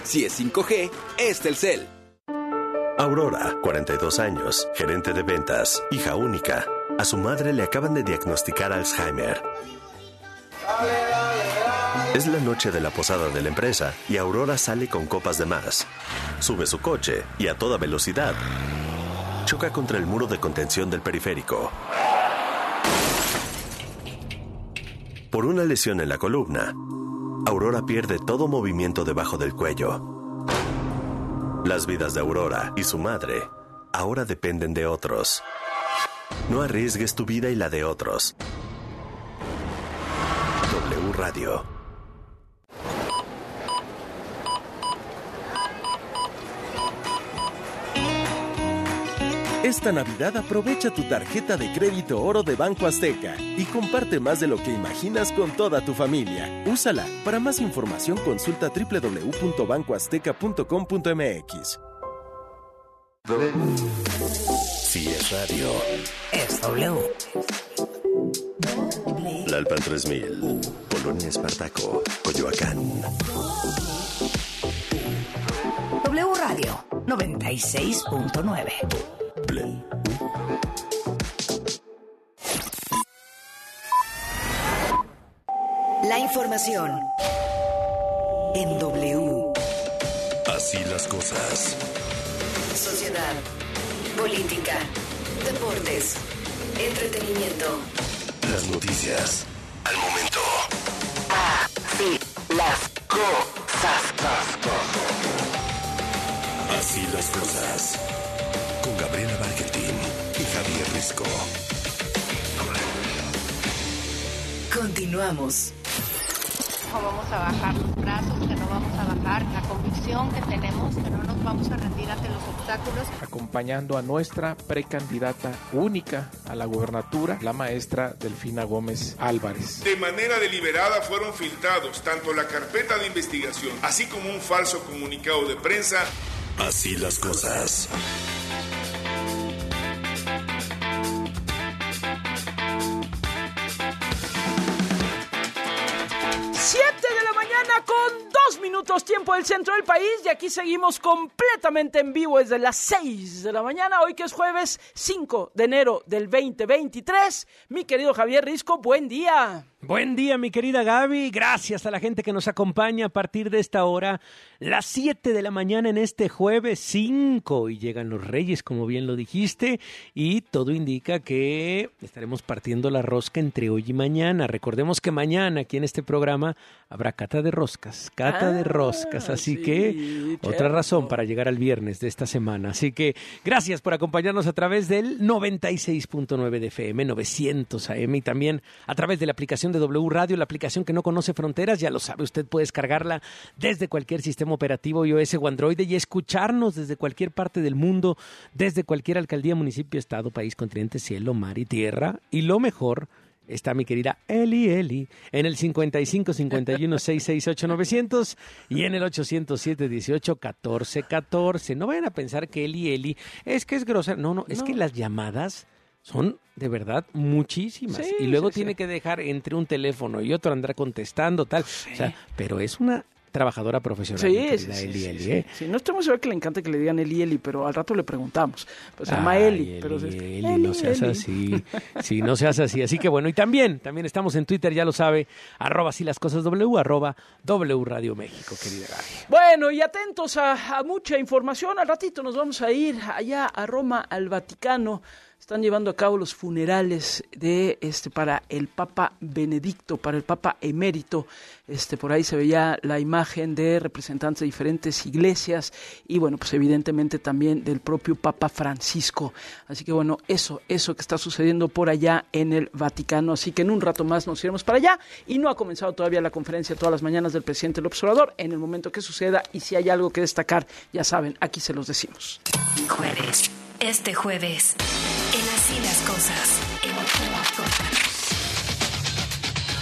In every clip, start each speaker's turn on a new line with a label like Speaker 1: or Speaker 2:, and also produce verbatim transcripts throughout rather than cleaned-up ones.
Speaker 1: Si es cinco G, es Telcel.
Speaker 2: Aurora, cuarenta y dos años, gerente de ventas, hija única. A su madre le acaban de diagnosticar Alzheimer. Es la noche de la posada de la empresa y Aurora sale con copas de más. Sube su coche y a toda velocidad choca contra el muro de contención del periférico. Por una lesión en la columna, Aurora pierde todo movimiento debajo del cuello. Las vidas de Aurora y su madre ahora dependen de otros. No arriesgues tu vida y la de otros. W Radio.
Speaker 3: Esta Navidad aprovecha tu tarjeta de crédito Oro de Banco Azteca y comparte más de lo que imaginas con toda tu familia. Úsala. Para más información consulta doble u doble u doble u punto banco azteca punto com punto m x.
Speaker 2: Si es radio,
Speaker 4: es W.
Speaker 2: Lalpan tres mil, Polonia Espartaco, Coyoacán.
Speaker 4: W Radio noventa y seis punto nueve. La información en W.
Speaker 2: Así las cosas.
Speaker 4: Sociedad, política, deportes, entretenimiento.
Speaker 2: Las noticias al momento.
Speaker 4: Así las cosas.
Speaker 2: Así las cosas. Con Gabriela Barquetín y Javier Risco.
Speaker 4: Continuamos.
Speaker 5: No vamos a bajar los brazos, que no vamos a bajar la convicción que tenemos, que no nos vamos a rendir ante los obstáculos.
Speaker 6: Acompañando a nuestra precandidata única a la gubernatura, la maestra Delfina Gómez Álvarez.
Speaker 7: De manera deliberada fueron filtrados tanto la carpeta de investigación, así como un falso comunicado de prensa.
Speaker 2: Así las cosas.
Speaker 8: Siete de la mañana con dos minutos tiempo del centro del país y aquí seguimos completamente en vivo desde las seis de la mañana, hoy que es jueves cinco de enero del veinte veintitrés. Mi querido Javier Risco, buen día.
Speaker 9: Buen día, mi querida Gaby. Gracias a la gente que nos acompaña a partir de esta hora, las siete de la mañana en este jueves cinco. Y llegan los Reyes, como bien lo dijiste, y todo indica que estaremos partiendo la rosca entre hoy y mañana. Recordemos que mañana aquí en este programa habrá cata de roscas, cata ah, de roscas. Así sí, que cierto. Otra razón para llegar al viernes de esta semana. Así que gracias por acompañarnos a través del noventa y seis punto nueve de F M, novecientos A M y también a través de la aplicación de W Radio, la aplicación que no conoce fronteras, ya lo sabe, usted puede descargarla desde cualquier sistema operativo iOS o Android y escucharnos desde cualquier parte del mundo, desde cualquier alcaldía, municipio, estado, país, continente, cielo, mar y tierra. Y lo mejor, está mi querida Eli Eli en el cincuenta y cinco cincuenta y uno seiscientos sesenta y ocho novecientos y en el ochocientos siete dieciocho catorce catorce. No vayan a pensar que Eli Eli es que es grosera, no, no, es no. que las llamadas son de verdad muchísimas. Sí, y luego sí, tiene sí. que dejar entre un teléfono y otro andar contestando, tal. Sí. O sea, pero es una trabajadora profesional.
Speaker 8: Sí, sí, sí, Eli, sí, Eli, sí, ¿eh? sí. No estoy muy seguro que le encante que le digan Eli, Eli, pero al rato le preguntamos. Pues se llama
Speaker 9: Ay,
Speaker 8: Eli.
Speaker 9: Eli,
Speaker 8: pero
Speaker 9: Eli,
Speaker 8: es,
Speaker 9: Eli,
Speaker 8: Eli,
Speaker 9: no seas
Speaker 8: Eli.
Speaker 9: así. Sí, no seas así. Así que bueno, y también, también estamos en Twitter, ya lo sabe, arroba así las cosas W, arroba W Radio México, querida Gaby.
Speaker 8: Bueno, y atentos a, a mucha información. Al ratito nos vamos a ir allá a Roma, al Vaticano. Están llevando a cabo los funerales de este para el Papa Benedicto, para el Papa emérito. Este por ahí se veía la imagen de representantes de diferentes iglesias y bueno, pues evidentemente también del propio Papa Francisco. Así que bueno, eso, eso que está sucediendo por allá en el Vaticano. Así que en un rato más nos iremos para allá y no ha comenzado todavía la conferencia todas las mañanas del presidente López Obrador. En el momento que suceda y si hay algo que destacar, ya saben, aquí se los decimos.
Speaker 4: Jueves. Este jueves, en Así las Cosas. En Así las Cosas.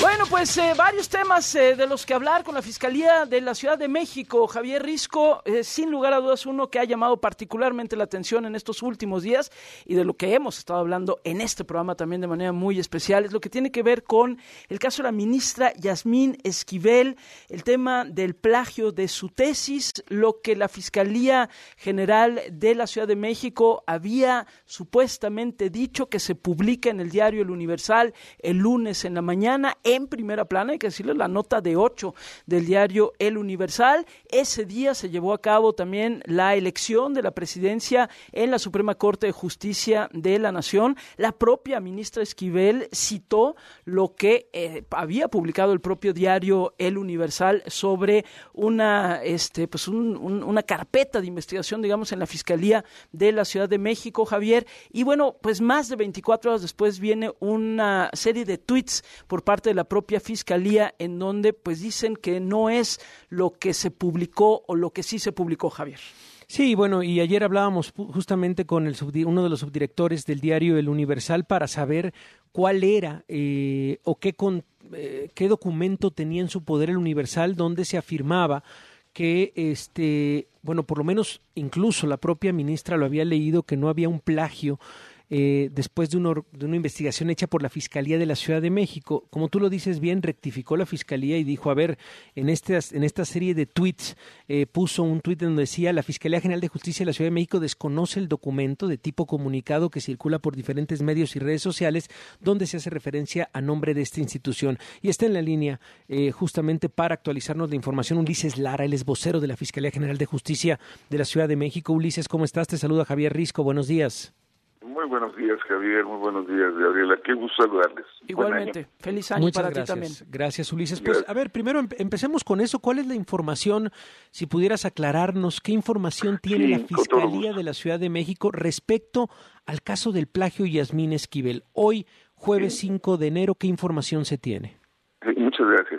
Speaker 8: Bueno, pues eh, varios temas eh, de los que hablar con la Fiscalía de la Ciudad de México. Javier Risco, eh, sin lugar a dudas, uno que ha llamado particularmente la atención en estos últimos días y de lo que hemos estado hablando en este programa también de manera muy especial, es lo que tiene que ver con el caso de la ministra Yasmín Esquivel, el tema del plagio de su tesis, lo que la Fiscalía General de la Ciudad de México había supuestamente dicho que se publica en el diario El Universal el lunes en la mañana, en primera plana, hay que decirle, la nota de ocho del diario El Universal. Ese día se llevó a cabo también la elección de la presidencia en la Suprema Corte de Justicia de la Nación. La propia ministra Esquivel citó lo que eh, había publicado el propio diario El Universal sobre una, este, pues un, un, una carpeta de investigación, digamos, en la Fiscalía de la Ciudad de México, Javier. Y bueno, pues más de veinticuatro horas después viene una serie de tweets por parte de la propia Fiscalía en donde pues dicen que no es lo que se publicó o lo que sí se publicó, Javier.
Speaker 9: Sí, bueno, y ayer hablábamos justamente con el subdi- uno de los subdirectores del diario El Universal para saber cuál era eh, o qué, con, eh, qué documento tenía en su poder El Universal donde se afirmaba que, este, bueno, por lo menos incluso la propia ministra lo había leído, que no había un plagio Eh, después de, uno, de una investigación hecha por la Fiscalía de la Ciudad de México. Como tú lo dices bien, rectificó la Fiscalía y dijo, a ver, en, este, en esta serie de tweets, eh, puso un tweet donde decía, la Fiscalía General de Justicia de la Ciudad de México desconoce el documento de tipo comunicado que circula por diferentes medios y redes sociales donde se hace referencia a nombre de esta institución. Y está en la línea eh, justamente para actualizarnos la información Ulises Lara, él es vocero de la Fiscalía General de Justicia de la Ciudad de México. Ulises, ¿cómo estás? Te saluda Javier Risco, buenos días.
Speaker 10: Muy buenos días, Javier. Muy buenos días, Gabriela. Qué gusto saludarles.
Speaker 8: Igualmente. Feliz año
Speaker 9: Muchas
Speaker 8: para
Speaker 9: gracias.
Speaker 8: ti también.
Speaker 9: Gracias, Ulises.
Speaker 10: Gracias.
Speaker 9: Pues, a ver, primero em- empecemos con eso. ¿Cuál es la información, si pudieras aclararnos, qué información tiene
Speaker 10: Sí,
Speaker 9: la
Speaker 10: con todo
Speaker 9: Fiscalía
Speaker 10: gusto.
Speaker 9: de la Ciudad de México respecto al caso del plagio Yasmín Esquivel? Hoy, jueves
Speaker 10: Sí.
Speaker 9: cinco de enero, ¿qué información se tiene?
Speaker 10: Sí, muchas gracias.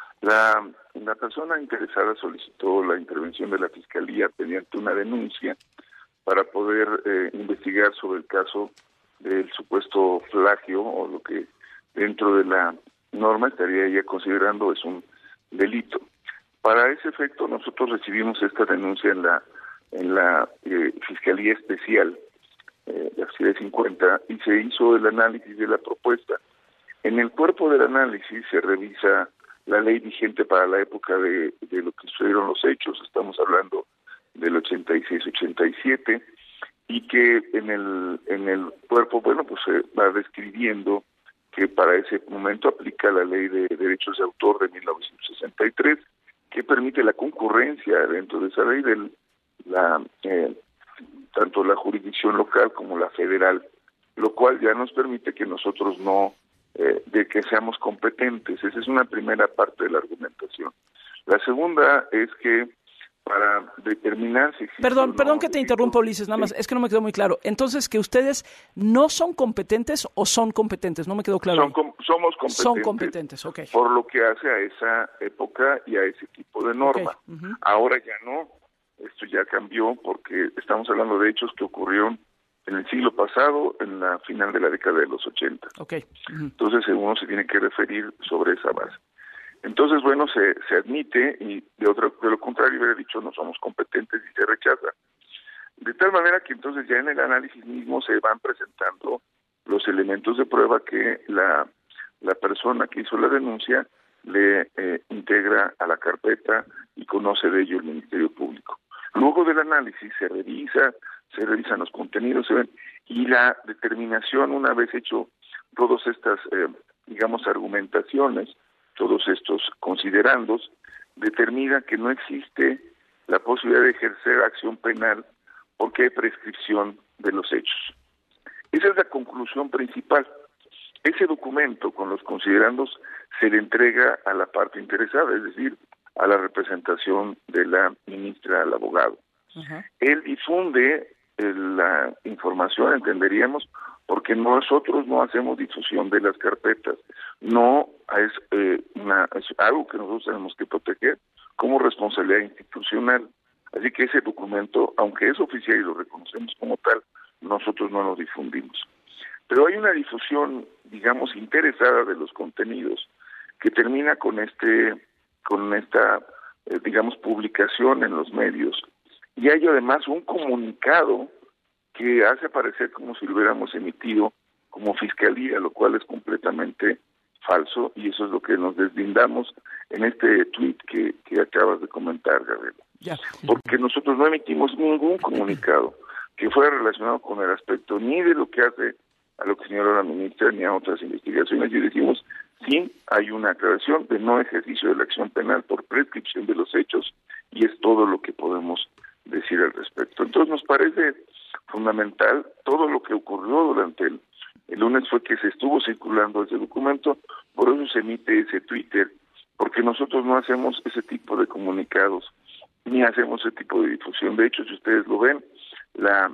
Speaker 10: La, la persona interesada solicitó la intervención de la Fiscalía mediante una denuncia para poder eh, investigar sobre el caso del supuesto plagio, o lo que dentro de la norma estaría ya considerando es un delito. Para ese efecto, nosotros recibimos esta denuncia en la en la eh, Fiscalía Especial eh, de la Fiscalía cincuenta y se hizo el análisis de la propuesta. En el cuerpo del análisis se revisa la ley vigente para la época de, de lo que sucedieron los hechos, estamos hablando del ochenta y seis ochenta y siete, y que en el en el cuerpo, bueno, pues se va describiendo que para ese momento aplica la Ley de Derechos de Autor de mil novecientos sesenta y tres, que permite la concurrencia dentro de esa ley de la eh, tanto la jurisdicción local como la federal, lo cual ya nos permite que nosotros no eh, de que seamos competentes. Esa es una primera parte de la argumentación. La segunda es que para determinar si existe
Speaker 8: Perdón,
Speaker 10: o no
Speaker 8: perdón que te
Speaker 10: delito.
Speaker 8: interrumpa, Ulises, nada más,
Speaker 10: Sí.
Speaker 8: es que no me quedó muy claro. Entonces, ¿que ustedes no son competentes o son competentes? No me quedó claro.
Speaker 10: Son com- somos competentes.
Speaker 8: Son competentes, ok.
Speaker 10: Por lo que hace a esa época y a ese tipo de norma.
Speaker 8: Ok, ujú.
Speaker 10: Ahora ya no. Esto ya cambió porque estamos hablando de hechos que ocurrieron en el siglo pasado, en la final de la década de los ochenta.
Speaker 8: Ok. Ujú.
Speaker 10: Entonces uno se tiene que referir sobre esa base. Entonces, bueno, se, se admite y de otro, de lo contrario hubiera dicho no somos competentes y se rechaza. De tal manera que entonces ya en el análisis mismo se van presentando los elementos de prueba que la, la persona que hizo la denuncia le eh, integra a la carpeta y conoce de ello el Ministerio Público. Luego del análisis se revisa, se revisan los contenidos, se ven, y la determinación, una vez hecho todas estas, eh, digamos, argumentaciones, todos estos considerandos, determina que no existe la posibilidad de ejercer acción penal porque hay prescripción de los hechos. Esa es la conclusión principal. Ese documento con los considerandos se le entrega a la parte interesada, es decir, a la representación de la ministra, al abogado.
Speaker 8: Ajá.
Speaker 10: Él difunde eh, la información, entenderíamos, porque nosotros no hacemos difusión de las carpetas. No es, eh, una, es algo que nosotros tenemos que proteger como responsabilidad institucional. Así que ese documento, aunque es oficial y lo reconocemos como tal, nosotros no lo difundimos. Pero hay una difusión, digamos, interesada de los contenidos que termina con este, con esta, eh, digamos, publicación en los medios. Y hay además un comunicado que hace parecer como si lo hubiéramos emitido como fiscalía, lo cual es completamente falso, y eso es lo que nos deslindamos en este tuit que, que acabas de comentar, Gabriel.
Speaker 8: Ya.
Speaker 10: Porque nosotros no emitimos ningún comunicado que fuera relacionado con el aspecto ni de lo que hace a lo que señaló la ministra ni a otras investigaciones, y decimos, sí, hay una aclaración de no ejercicio de la acción penal por prescripción de los hechos, y es todo lo que podemos decir al respecto. Entonces nos parece fundamental todo lo que ocurrió durante el, el lunes fue que se estuvo circulando ese documento, por eso se emite ese Twitter, porque nosotros no hacemos ese tipo de comunicados, ni hacemos ese tipo de difusión. De hecho, si ustedes lo ven, la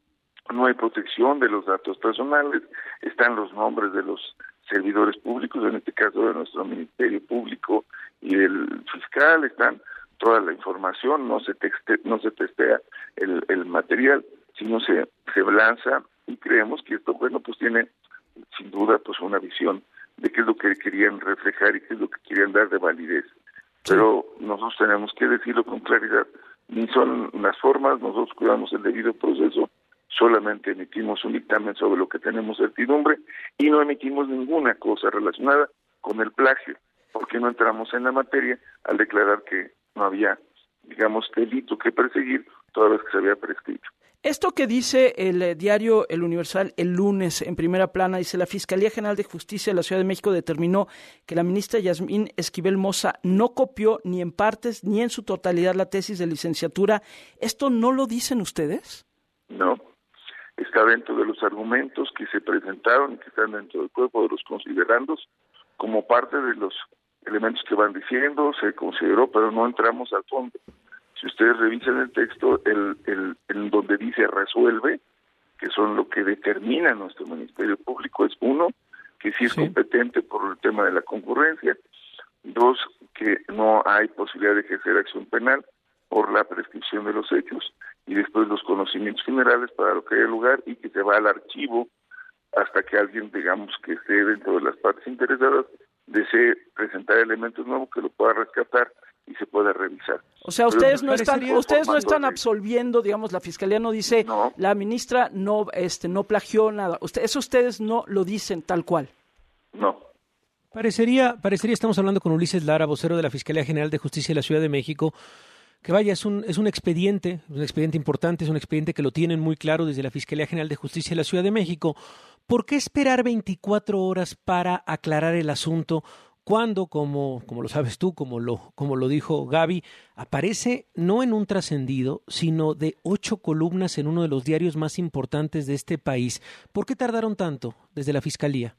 Speaker 10: no hay protección de los datos personales, están los nombres de los servidores públicos, en este caso de nuestro Ministerio Público y del fiscal, están toda la información, no se texte, no se testea el, el material, sino se, se lanza, y creemos que esto, bueno, pues tiene sin duda pues una visión de qué es lo que querían reflejar y qué es lo que querían dar de validez. Pero nosotros tenemos que decirlo con claridad, ni son las formas, nosotros cuidamos el debido proceso, solamente emitimos un dictamen sobre lo que tenemos certidumbre y no emitimos ninguna cosa relacionada con el plagio, porque no entramos en la materia al declarar que no había, digamos, delito que perseguir, toda vez que se había prescrito.
Speaker 8: Esto que dice el eh, diario El Universal el lunes en primera plana, dice: la Fiscalía General de Justicia de la Ciudad de México determinó que la ministra Yasmín Esquivel Moza no copió ni en partes ni en su totalidad la tesis de licenciatura. ¿Esto no lo dicen ustedes?
Speaker 10: No, está dentro de los argumentos que se presentaron y que están dentro del cuerpo de los considerandos como parte de los elementos que van diciendo, se consideró, pero no entramos al fondo. Si ustedes revisan el texto, el, el, en donde dice resuelve, que son lo que determina nuestro Ministerio Público, es uno, que sí es sí. competente por el tema de la concurrencia, dos, que no hay posibilidad de ejercer acción penal por la prescripción de los hechos, y después los conocimientos generales para lo que haya lugar, y que se va al archivo hasta que alguien, digamos, que esté dentro de las partes interesadas, desee presentar elementos nuevos que lo pueda rescatar y se pueda revisar.
Speaker 8: O sea, ustedes no están, ustedes no están absolviendo, digamos, la fiscalía no dice, no. la ministra no, este, no plagió nada. Usted, eso ustedes no lo dicen tal cual.
Speaker 10: No.
Speaker 9: Parecería, parecería, estamos hablando con Ulises Lara, vocero de la Fiscalía General de Justicia de la Ciudad de México, que vaya, es un, es un expediente, un expediente importante, es un expediente que lo tienen muy claro desde la Fiscalía General de Justicia de la Ciudad de México. ¿Por qué esperar veinticuatro horas para aclarar el asunto cuando, como, como lo sabes tú, como lo, como lo dijo Gaby, aparece no en un trascendido, sino de ocho columnas en uno de los diarios más importantes de este país? ¿Por qué tardaron tanto desde la Fiscalía?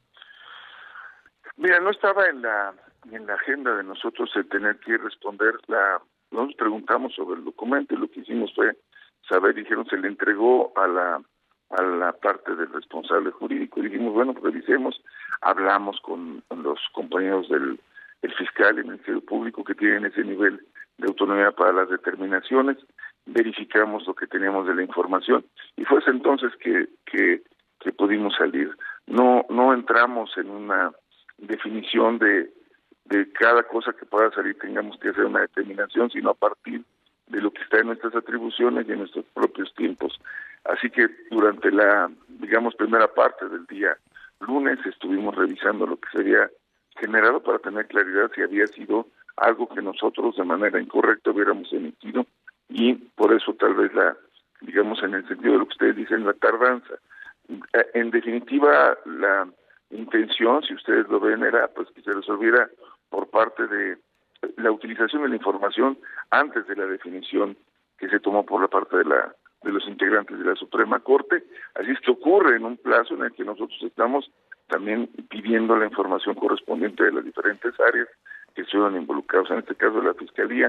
Speaker 10: Mira, no estaba en la, en la agenda de nosotros el tener que responder. La, nos preguntamos sobre el documento y lo que hicimos fue saber, dijeron, se le entregó a la a la parte del responsable jurídico, y dijimos, bueno, pues revisemos, hablamos con, con los compañeros del el fiscal y el Ministerio Público que tienen ese nivel de autonomía para las determinaciones, verificamos lo que teníamos de la información, y fue ese entonces que, que, que pudimos salir. No, no entramos en una definición de, de cada cosa que pueda salir, tengamos que hacer una determinación, sino a partir de lo que está en nuestras atribuciones y en nuestros propios tiempos. Así que durante la, digamos, primera parte del día lunes estuvimos revisando lo que se había generado para tener claridad si había sido algo que nosotros de manera incorrecta hubiéramos emitido, y por eso tal vez la, digamos, en el sentido de lo que ustedes dicen, la tardanza. En definitiva, la intención, si ustedes lo ven, era pues que se resolviera por parte de la utilización de la información antes de la definición que se tomó por la parte de la de los integrantes de la Suprema Corte. Así es que ocurre en un plazo en el que nosotros estamos también pidiendo la información correspondiente de las diferentes áreas que estuvieron involucrados, en este caso de la Fiscalía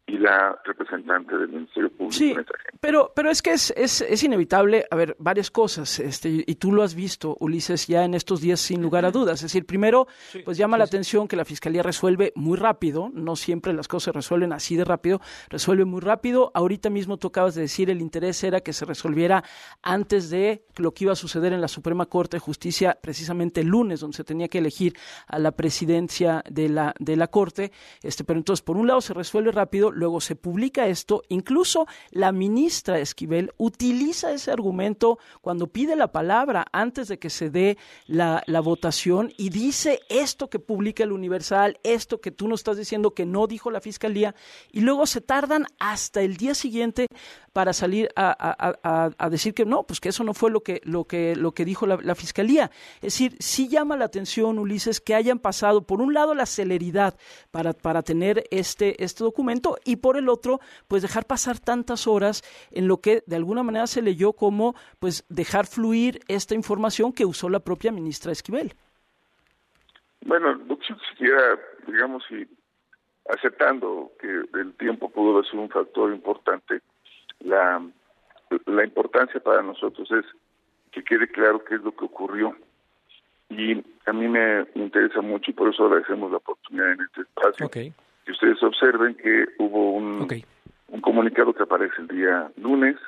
Speaker 10: y la representante del Ministerio Público.
Speaker 8: Sí,
Speaker 10: en esa gente.
Speaker 8: pero pero es que es, es es inevitable, a ver, varias cosas, este y tú lo has visto, Ulises, ya en estos días sin lugar a dudas. Es decir, primero, sí, pues llama sí, la sí. atención que la Fiscalía resuelve muy rápido, no siempre las cosas se resuelven así de rápido, resuelve muy rápido. Ahorita mismo tú acabas de decir, el interés era que se resolviera antes de lo que iba a suceder en la Suprema Corte de Justicia, precisamente el lunes, donde se tenía que elegir a la presidencia de la de la Corte. Este, pero entonces, por un lado se resuelve rápido, luego se publica esto, incluso la ministra Esquivel utiliza ese argumento cuando pide la palabra antes de que se dé la, la votación y dice esto que publica el Universal, esto que tú nos estás diciendo que no dijo la Fiscalía, y luego se tardan hasta el día siguiente para salir a, a, a, a decir que no, pues que eso no fue lo que, lo que, lo que dijo la, la Fiscalía. Es decir, sí llama la atención, Ulises, que hayan pasado, por un lado, la celeridad para, para tener este, este documento, y por el otro, pues dejar pasar tantas horas en lo que de alguna manera se leyó como pues dejar fluir esta información que usó la propia ministra Esquivel.
Speaker 10: Bueno, si quisiera, digamos, si aceptando que el tiempo pudo ser un factor importante, la, la importancia para nosotros es que quede claro qué es lo que ocurrió. Y a mí me interesa mucho, y por eso agradecemos la oportunidad en este espacio, okay. que ustedes observen que hubo un, okay. un comunicado que aparece el día lunes.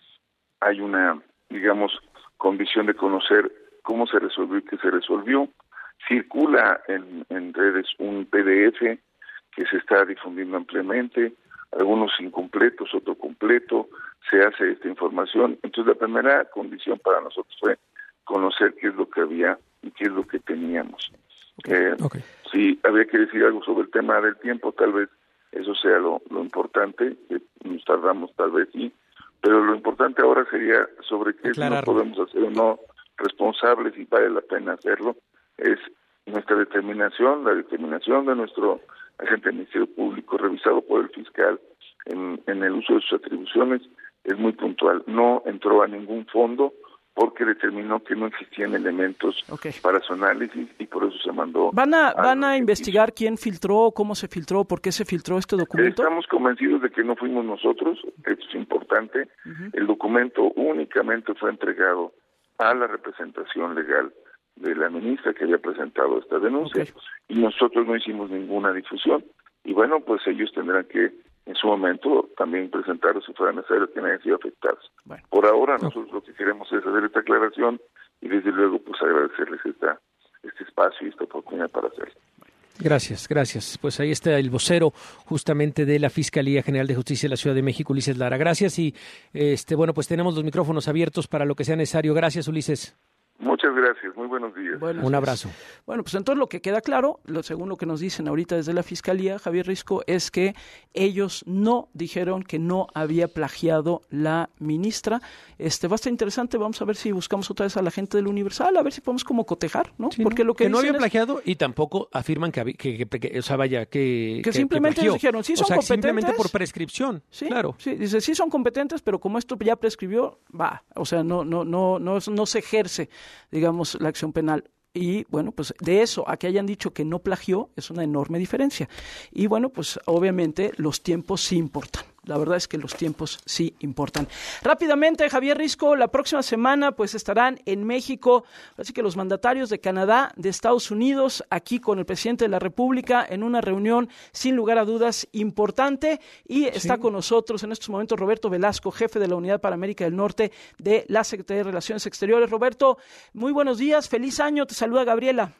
Speaker 10: Hay una, digamos, condición de conocer cómo se resolvió y qué se resolvió. Circula en, en redes un P D F que se está difundiendo ampliamente, algunos incompletos, otro completo, se hace esta información. Entonces, la primera condición para nosotros fue conocer qué es lo que había y qué es lo que teníamos. Okay. Eh, okay. Si había que decir algo sobre el tema del tiempo, tal vez eso sea lo, lo importante, que nos tardamos tal vez sí, pero lo importante ahora sería sobre qué no podemos hacer o no responsables y vale la pena hacerlo, es nuestra determinación, la determinación de nuestro agente del Ministerio Público, revisado por el fiscal en, en el uso de sus atribuciones, es muy puntual. No entró a ningún fondo porque determinó que no existían elementos okay. para su análisis y por eso se mandó.
Speaker 8: ¿Van a, van a investigar quién filtró, cómo se filtró, por qué se filtró este documento?
Speaker 10: Estamos convencidos de que no fuimos nosotros, esto es importante. Uh-huh. El documento únicamente fue entregado a la representación legal de la ministra que había presentado esta denuncia okay. y nosotros no hicimos ninguna difusión. Y bueno, pues ellos tendrán que en su momento también presentarlo si fuera necesario que nadie se iba a afectarse. Bueno. Por ahora nosotros no. lo que queremos es hacer esta aclaración y desde luego pues agradecerles esta, este espacio y esta oportunidad para hacerlo.
Speaker 9: Gracias, gracias. Pues ahí está el vocero justamente de la Fiscalía General de Justicia de la Ciudad de México, Ulises Lara. Gracias y este bueno, pues tenemos los micrófonos abiertos para lo que sea necesario. Gracias, Ulises.
Speaker 10: Muchas gracias, muy buenos días.
Speaker 8: Buenos
Speaker 9: Un
Speaker 8: días.
Speaker 9: abrazo.
Speaker 8: Bueno, pues entonces lo que queda claro, lo, según lo que nos dicen ahorita desde la Fiscalía, Javier Risco, es que ellos no dijeron que no había plagiado la ministra. Este va a estar interesante, vamos a ver si buscamos otra vez a la gente del Universal, a ver si podemos como cotejar, ¿no?
Speaker 9: Sí,
Speaker 8: porque
Speaker 9: ¿no?
Speaker 8: lo que,
Speaker 9: que no había
Speaker 8: es...
Speaker 9: plagiado y tampoco afirman que, que, que, que o sea, vaya, que
Speaker 8: que simplemente
Speaker 9: que
Speaker 8: ellos dijeron, sí son
Speaker 9: o sea,
Speaker 8: competentes.
Speaker 9: Simplemente por prescripción,
Speaker 8: sí,
Speaker 9: claro.
Speaker 8: Sí, dice, sí son competentes, pero como esto ya prescribió, va, o sea, no no no no no se ejerce, digamos, la acción penal. Y bueno, pues de eso a que hayan dicho que no plagió es una enorme diferencia. Y bueno, pues obviamente los tiempos sí importan. La verdad es que los tiempos sí importan. Rápidamente, Javier Risco, la próxima semana pues estarán en México, así que los mandatarios de Canadá, de Estados Unidos, aquí con el presidente de la República en una reunión sin lugar a dudas importante. Y está sí. con nosotros en estos momentos Roberto Velasco, jefe de la Unidad para América del Norte de la Secretaría de Relaciones Exteriores. Roberto, muy buenos días, feliz año, te saluda Gabriela.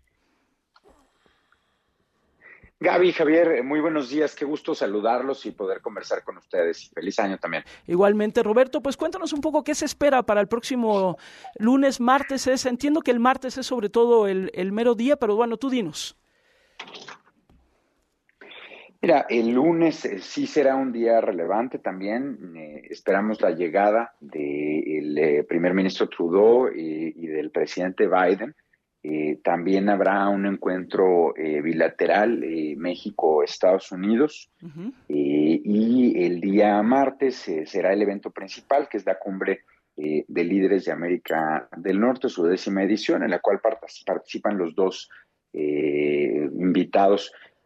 Speaker 11: Gaby, Javier, muy buenos días, qué gusto saludarlos y poder conversar con ustedes. Feliz año también.
Speaker 8: Igualmente, Roberto, pues cuéntanos un poco qué se espera para el próximo lunes, martes. Es, entiendo que el martes es sobre todo el, el mero día, pero bueno, tú dinos.
Speaker 11: Mira, el lunes eh, sí será un día relevante también. Eh, esperamos la llegada del eh, primer ministro Trudeau y, y del presidente Biden. Eh, también habrá un encuentro eh, bilateral eh, México-Estados Unidos uh-huh. eh, y el día martes eh, será el evento principal, que es la cumbre eh, de líderes de América del Norte, su décima edición, en la cual part- participan los dos eh, invitados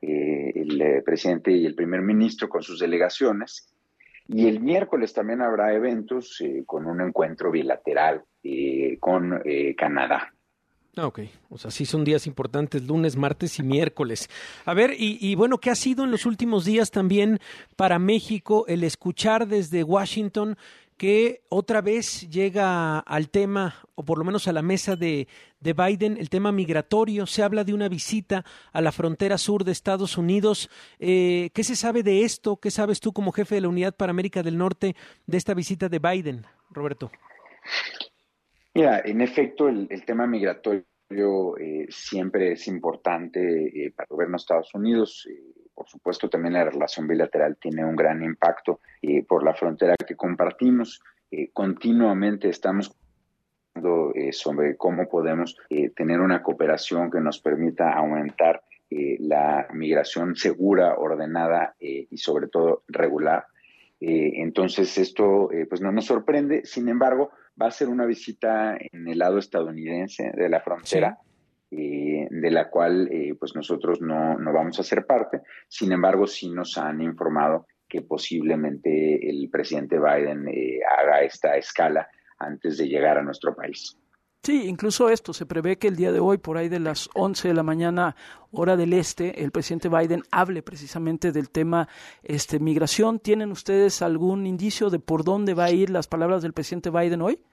Speaker 11: eh, el eh, presidente y el primer ministro con sus delegaciones. Y el miércoles también habrá eventos eh, con un encuentro bilateral eh, con eh, Canadá.
Speaker 9: Ok, o sea, sí son días importantes, lunes, martes y miércoles. A ver, y, y bueno, ¿qué ha sido en los últimos días también para México el escuchar desde Washington que otra vez llega al tema, o por lo menos a la mesa de, de Biden, el tema migratorio? Se habla de una visita a la frontera sur de Estados Unidos. Eh, ¿Qué se sabe de esto? ¿Qué sabes tú como jefe de la Unidad para América del Norte de esta visita de Biden, Roberto?
Speaker 11: Mira, en efecto, el, el tema migratorio eh, siempre es importante eh, para el gobierno de Estados Unidos. Eh, por supuesto, también la relación bilateral tiene un gran impacto eh, por la frontera que compartimos. Eh, continuamente estamos hablando eh, sobre cómo podemos eh, tener una cooperación que nos permita aumentar eh, la migración segura, ordenada eh, y sobre todo regular. Eh, entonces esto eh, pues no nos sorprende. Sin embargo, va a ser una visita en el lado estadounidense de la frontera, sí. eh, de la cual eh, pues nosotros no, no vamos a ser parte. Sin embargo, sí nos han informado que posiblemente el presidente Biden eh, haga esta escala antes de llegar a nuestro país.
Speaker 8: Sí, incluso esto, se prevé que el día de hoy, por ahí de las once de la mañana, hora del este, el presidente Biden hable precisamente del tema este, migración. ¿Tienen ustedes algún indicio de por dónde va a ir las palabras del presidente Biden hoy?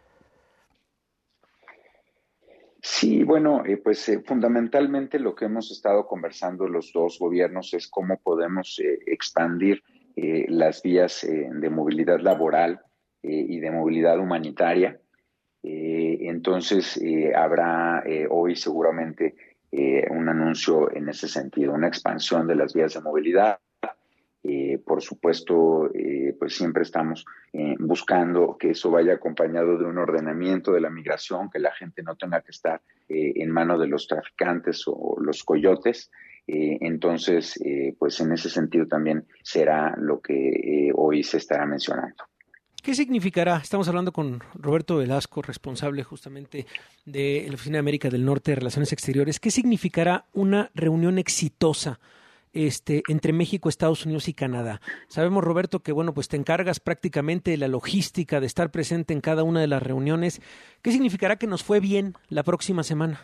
Speaker 11: Sí, bueno, eh, pues eh, fundamentalmente lo que hemos estado conversando los dos gobiernos es cómo podemos eh, expandir eh, las vías eh, de movilidad laboral eh, y de movilidad humanitaria. Eh, entonces eh, habrá eh, hoy seguramente eh, un anuncio en ese sentido, una expansión de las vías de movilidad. Eh, por supuesto, eh, pues siempre estamos eh, buscando que eso vaya acompañado de un ordenamiento de la migración, que la gente no tenga que estar eh, en manos de los traficantes o los coyotes. Eh, entonces, eh, pues en ese sentido también será lo que eh, hoy se estará mencionando.
Speaker 9: ¿Qué significará? Estamos hablando con Roberto Velasco, responsable justamente de la Oficina de América del Norte de Relaciones Exteriores. ¿Qué significará una reunión exitosa este, entre México, Estados Unidos y Canadá? Sabemos, Roberto, que bueno, pues te encargas prácticamente de la logística, de estar presente en cada una de las reuniones. ¿Qué significará que nos fue bien la próxima semana?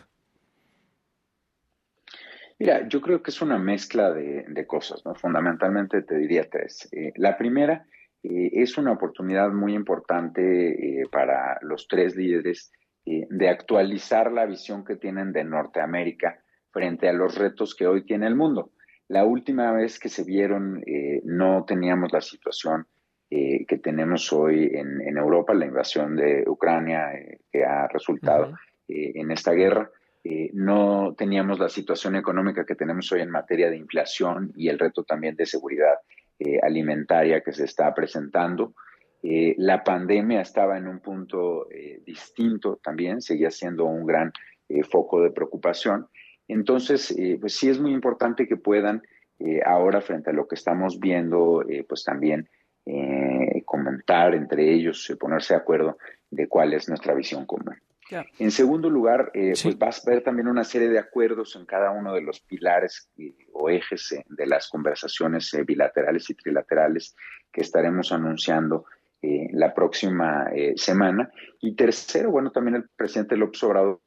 Speaker 11: Mira, yo creo que es una mezcla de, de cosas, ¿no? Fundamentalmente te diría tres. Eh, la primera eh, es una oportunidad muy importante eh, para los tres líderes eh, de actualizar la visión que tienen de Norteamérica frente a los retos que hoy tiene el mundo. La última vez que se vieron eh, no teníamos la situación eh, que tenemos hoy en, en Europa, la invasión de Ucrania eh, que ha resultado uh-huh. eh, en esta guerra. Eh, no teníamos la situación económica que tenemos hoy en materia de inflación y el reto también de seguridad eh, alimentaria que se está presentando. Eh, la pandemia estaba en un punto eh, distinto también, seguía siendo un gran eh, foco de preocupación. Entonces, eh, pues sí es muy importante que puedan eh, ahora, frente a lo que estamos viendo, eh, pues también eh, comentar entre ellos, eh, ponerse de acuerdo de cuál es nuestra visión común. Yeah. En segundo lugar, eh, sí. pues vas a ver también una serie de acuerdos en cada uno de los pilares eh, o ejes eh, de las conversaciones eh, bilaterales y trilaterales que estaremos anunciando eh, la próxima eh, semana. Y tercero, bueno, también el presidente López Obrador.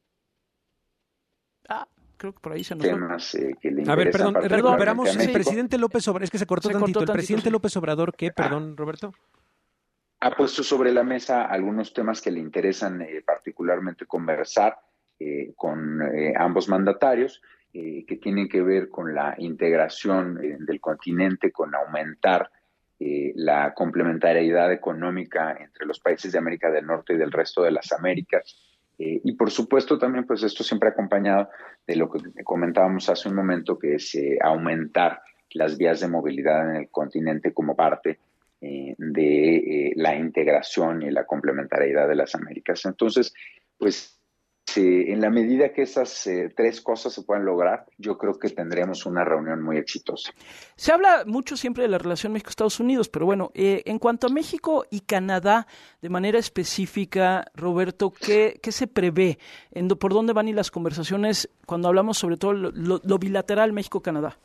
Speaker 8: Ah, creo que por ahí se nos
Speaker 11: temas eh, que le
Speaker 9: A ver, perdón, recuperamos el
Speaker 11: sí.
Speaker 9: presidente López Obrador, es que se cortó
Speaker 8: se
Speaker 9: tantito.
Speaker 8: Cortó
Speaker 9: el presidente
Speaker 8: sí.
Speaker 9: López Obrador, ¿qué? Perdón, Roberto.
Speaker 11: Ha puesto sobre la mesa algunos temas que le interesan eh, particularmente conversar eh, con eh, ambos mandatarios, eh, que tienen que ver con la integración eh, del continente, con aumentar eh, la complementariedad económica entre los países de América del Norte y del resto de las Américas. Eh, y por supuesto también pues esto siempre acompañado de lo que comentábamos hace un momento, que es eh, aumentar las vías de movilidad en el continente como parte eh, de eh, la integración y la complementariedad de las Américas. Entonces, pues eh, en la medida que esas eh, tres cosas se puedan lograr, yo creo que tendremos una reunión muy exitosa.
Speaker 8: Se habla mucho siempre de la relación México-Estados Unidos, pero bueno, eh, en cuanto a México y Canadá, de manera específica, Roberto, ¿qué, qué se prevé? En, ¿Por dónde van a ir las conversaciones cuando hablamos sobre todo lo, lo, lo bilateral México-Canadá?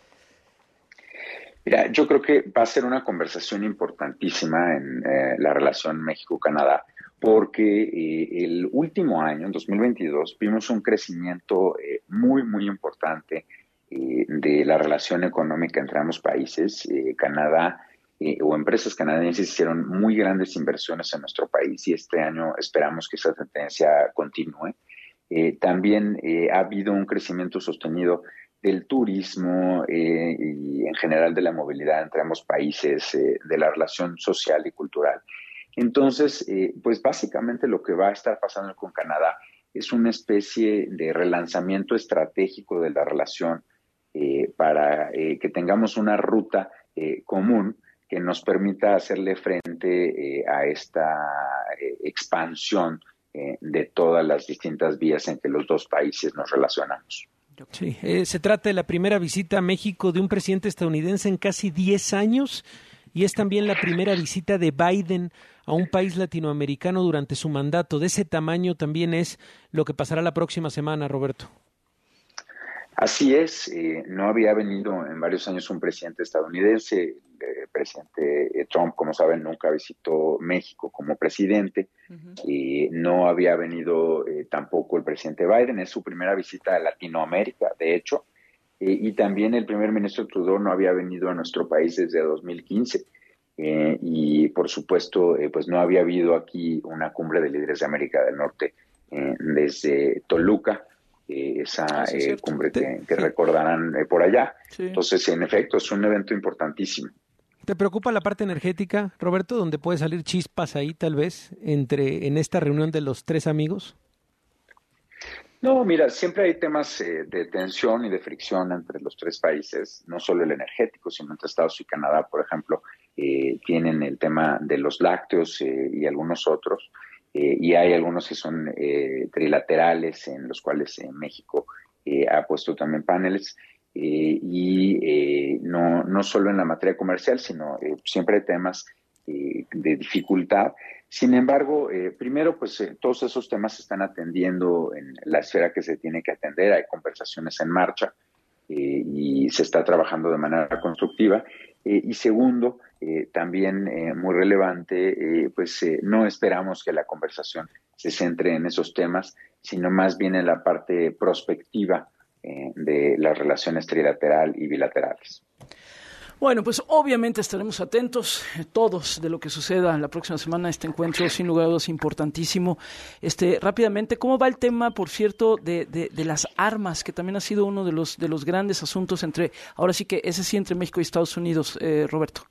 Speaker 11: Mira, yo creo que va a ser una conversación importantísima en eh, la relación México-Canadá, porque eh, el último año, en dos mil veintidós, vimos un crecimiento eh, muy, muy importante eh, de la relación económica entre ambos países. Eh, Canadá eh, o empresas canadienses hicieron muy grandes inversiones en nuestro país y este año esperamos que esa tendencia continúe. Eh, también eh, ha habido un crecimiento sostenido del turismo eh, y en general de la movilidad entre ambos países, eh, de la relación social y cultural. Entonces, eh, pues básicamente lo que va a estar pasando con Canadá es una especie de relanzamiento estratégico de la relación eh, para eh, que tengamos una ruta eh, común que nos permita hacerle frente eh, a esta eh, expansión eh, de todas las distintas vías en que los dos países nos relacionamos.
Speaker 9: Sí, eh, se trata de la primera visita a México de un presidente estadounidense en casi diez años y es también la primera visita de Biden a un país latinoamericano durante su mandato. De ese tamaño también es lo que pasará la próxima semana, Roberto.
Speaker 11: Así es, eh, no había venido en varios años un presidente estadounidense. El presidente Trump, como saben, nunca visitó México como presidente. Uh-huh. Eh, no había venido eh, tampoco el presidente Biden. Es su primera visita a Latinoamérica, de hecho. Eh, y también el primer ministro Trudeau no había venido a nuestro país desde dos mil quince. Eh, y, por supuesto, eh, pues no había habido aquí una cumbre de líderes de América del Norte eh, desde Toluca. Eh, esa ah, sí, eh, cumbre que, que sí. recordarán eh, por allá. Sí. Entonces, en efecto, es un evento importantísimo.
Speaker 9: ¿Te preocupa la parte energética, Roberto, donde puede salir chispas ahí tal vez entre en esta reunión de los tres amigos?
Speaker 11: No, mira, siempre hay temas eh, de tensión y de fricción entre los tres países, no solo el energético, sino entre Estados y Canadá, por ejemplo, eh, tienen el tema de los lácteos eh, y algunos otros. Eh, y hay algunos que son eh, trilaterales en los cuales eh, México eh, ha puesto también paneles eh, y eh, no, no solo en la materia comercial, sino eh, siempre hay temas eh, de dificultad. Sin embargo, eh, primero, pues eh, todos esos temas se están atendiendo en la esfera que se tiene que atender, hay conversaciones en marcha eh, y se está trabajando de manera constructiva. Eh, y segundo, eh, también eh, muy relevante, eh, pues eh, no esperamos que la conversación se centre en esos temas, sino más bien en la parte prospectiva eh, de las relaciones trilateral y bilaterales.
Speaker 8: Bueno, pues obviamente estaremos atentos eh, todos de lo que suceda la próxima semana. Este encuentro, sin lugar a dudas, importantísimo. Este, rápidamente, ¿cómo va el tema, por cierto, de, de, de las armas, que también ha sido uno de los de los grandes asuntos entre, ahora sí que ese sí, entre México y Estados Unidos, eh, Roberto?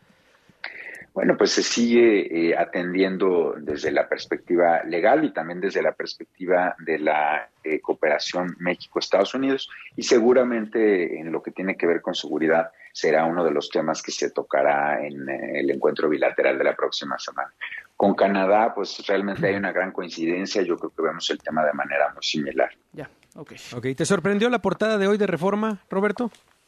Speaker 11: Bueno, pues se sigue eh, atendiendo desde la perspectiva legal y también desde la perspectiva de la eh, cooperación México-Estados Unidos, y seguramente en lo que tiene que ver con seguridad será uno de los temas que se tocará en eh, el encuentro bilateral de la próxima semana. Con Canadá, pues realmente hay una gran coincidencia. Yo creo que vemos el tema de manera muy similar.
Speaker 8: Ya, ok.
Speaker 9: Okay. ¿Te sorprendió la portada de hoy de Reforma, Roberto?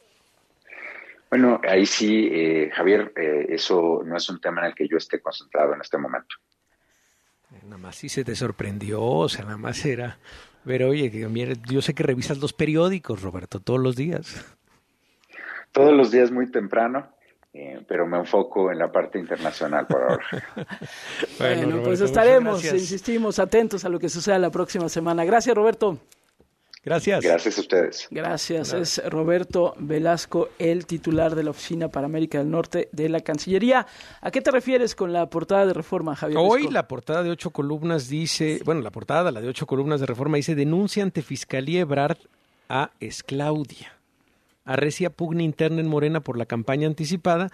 Speaker 11: Bueno, ahí sí, eh, Javier, eh, eso no es un tema en el que yo esté concentrado en este momento.
Speaker 9: Nada más sí se te sorprendió, o sea, nada más era... Pero oye, que, mira, yo sé que revisas los periódicos, Roberto, todos los días.
Speaker 11: Todos los días muy temprano, eh, pero me enfoco en la parte internacional por ahora.
Speaker 8: bueno, bueno Roberto, pues estaremos, insistimos, atentos a lo que suceda la próxima semana. Gracias, Roberto.
Speaker 9: Gracias.
Speaker 11: Gracias a ustedes.
Speaker 8: Gracias. Es Roberto Velasco, el titular de la Oficina para América del Norte de la Cancillería. ¿A qué te refieres con la portada de Reforma, Javier?
Speaker 9: Hoy
Speaker 8: Vesco?
Speaker 9: La portada de ocho columnas dice, bueno, la portada, la de ocho columnas de Reforma dice, denuncia ante Fiscalía Ebrard a Esclaudia. Arrecia pugna interna en Morena por la campaña anticipada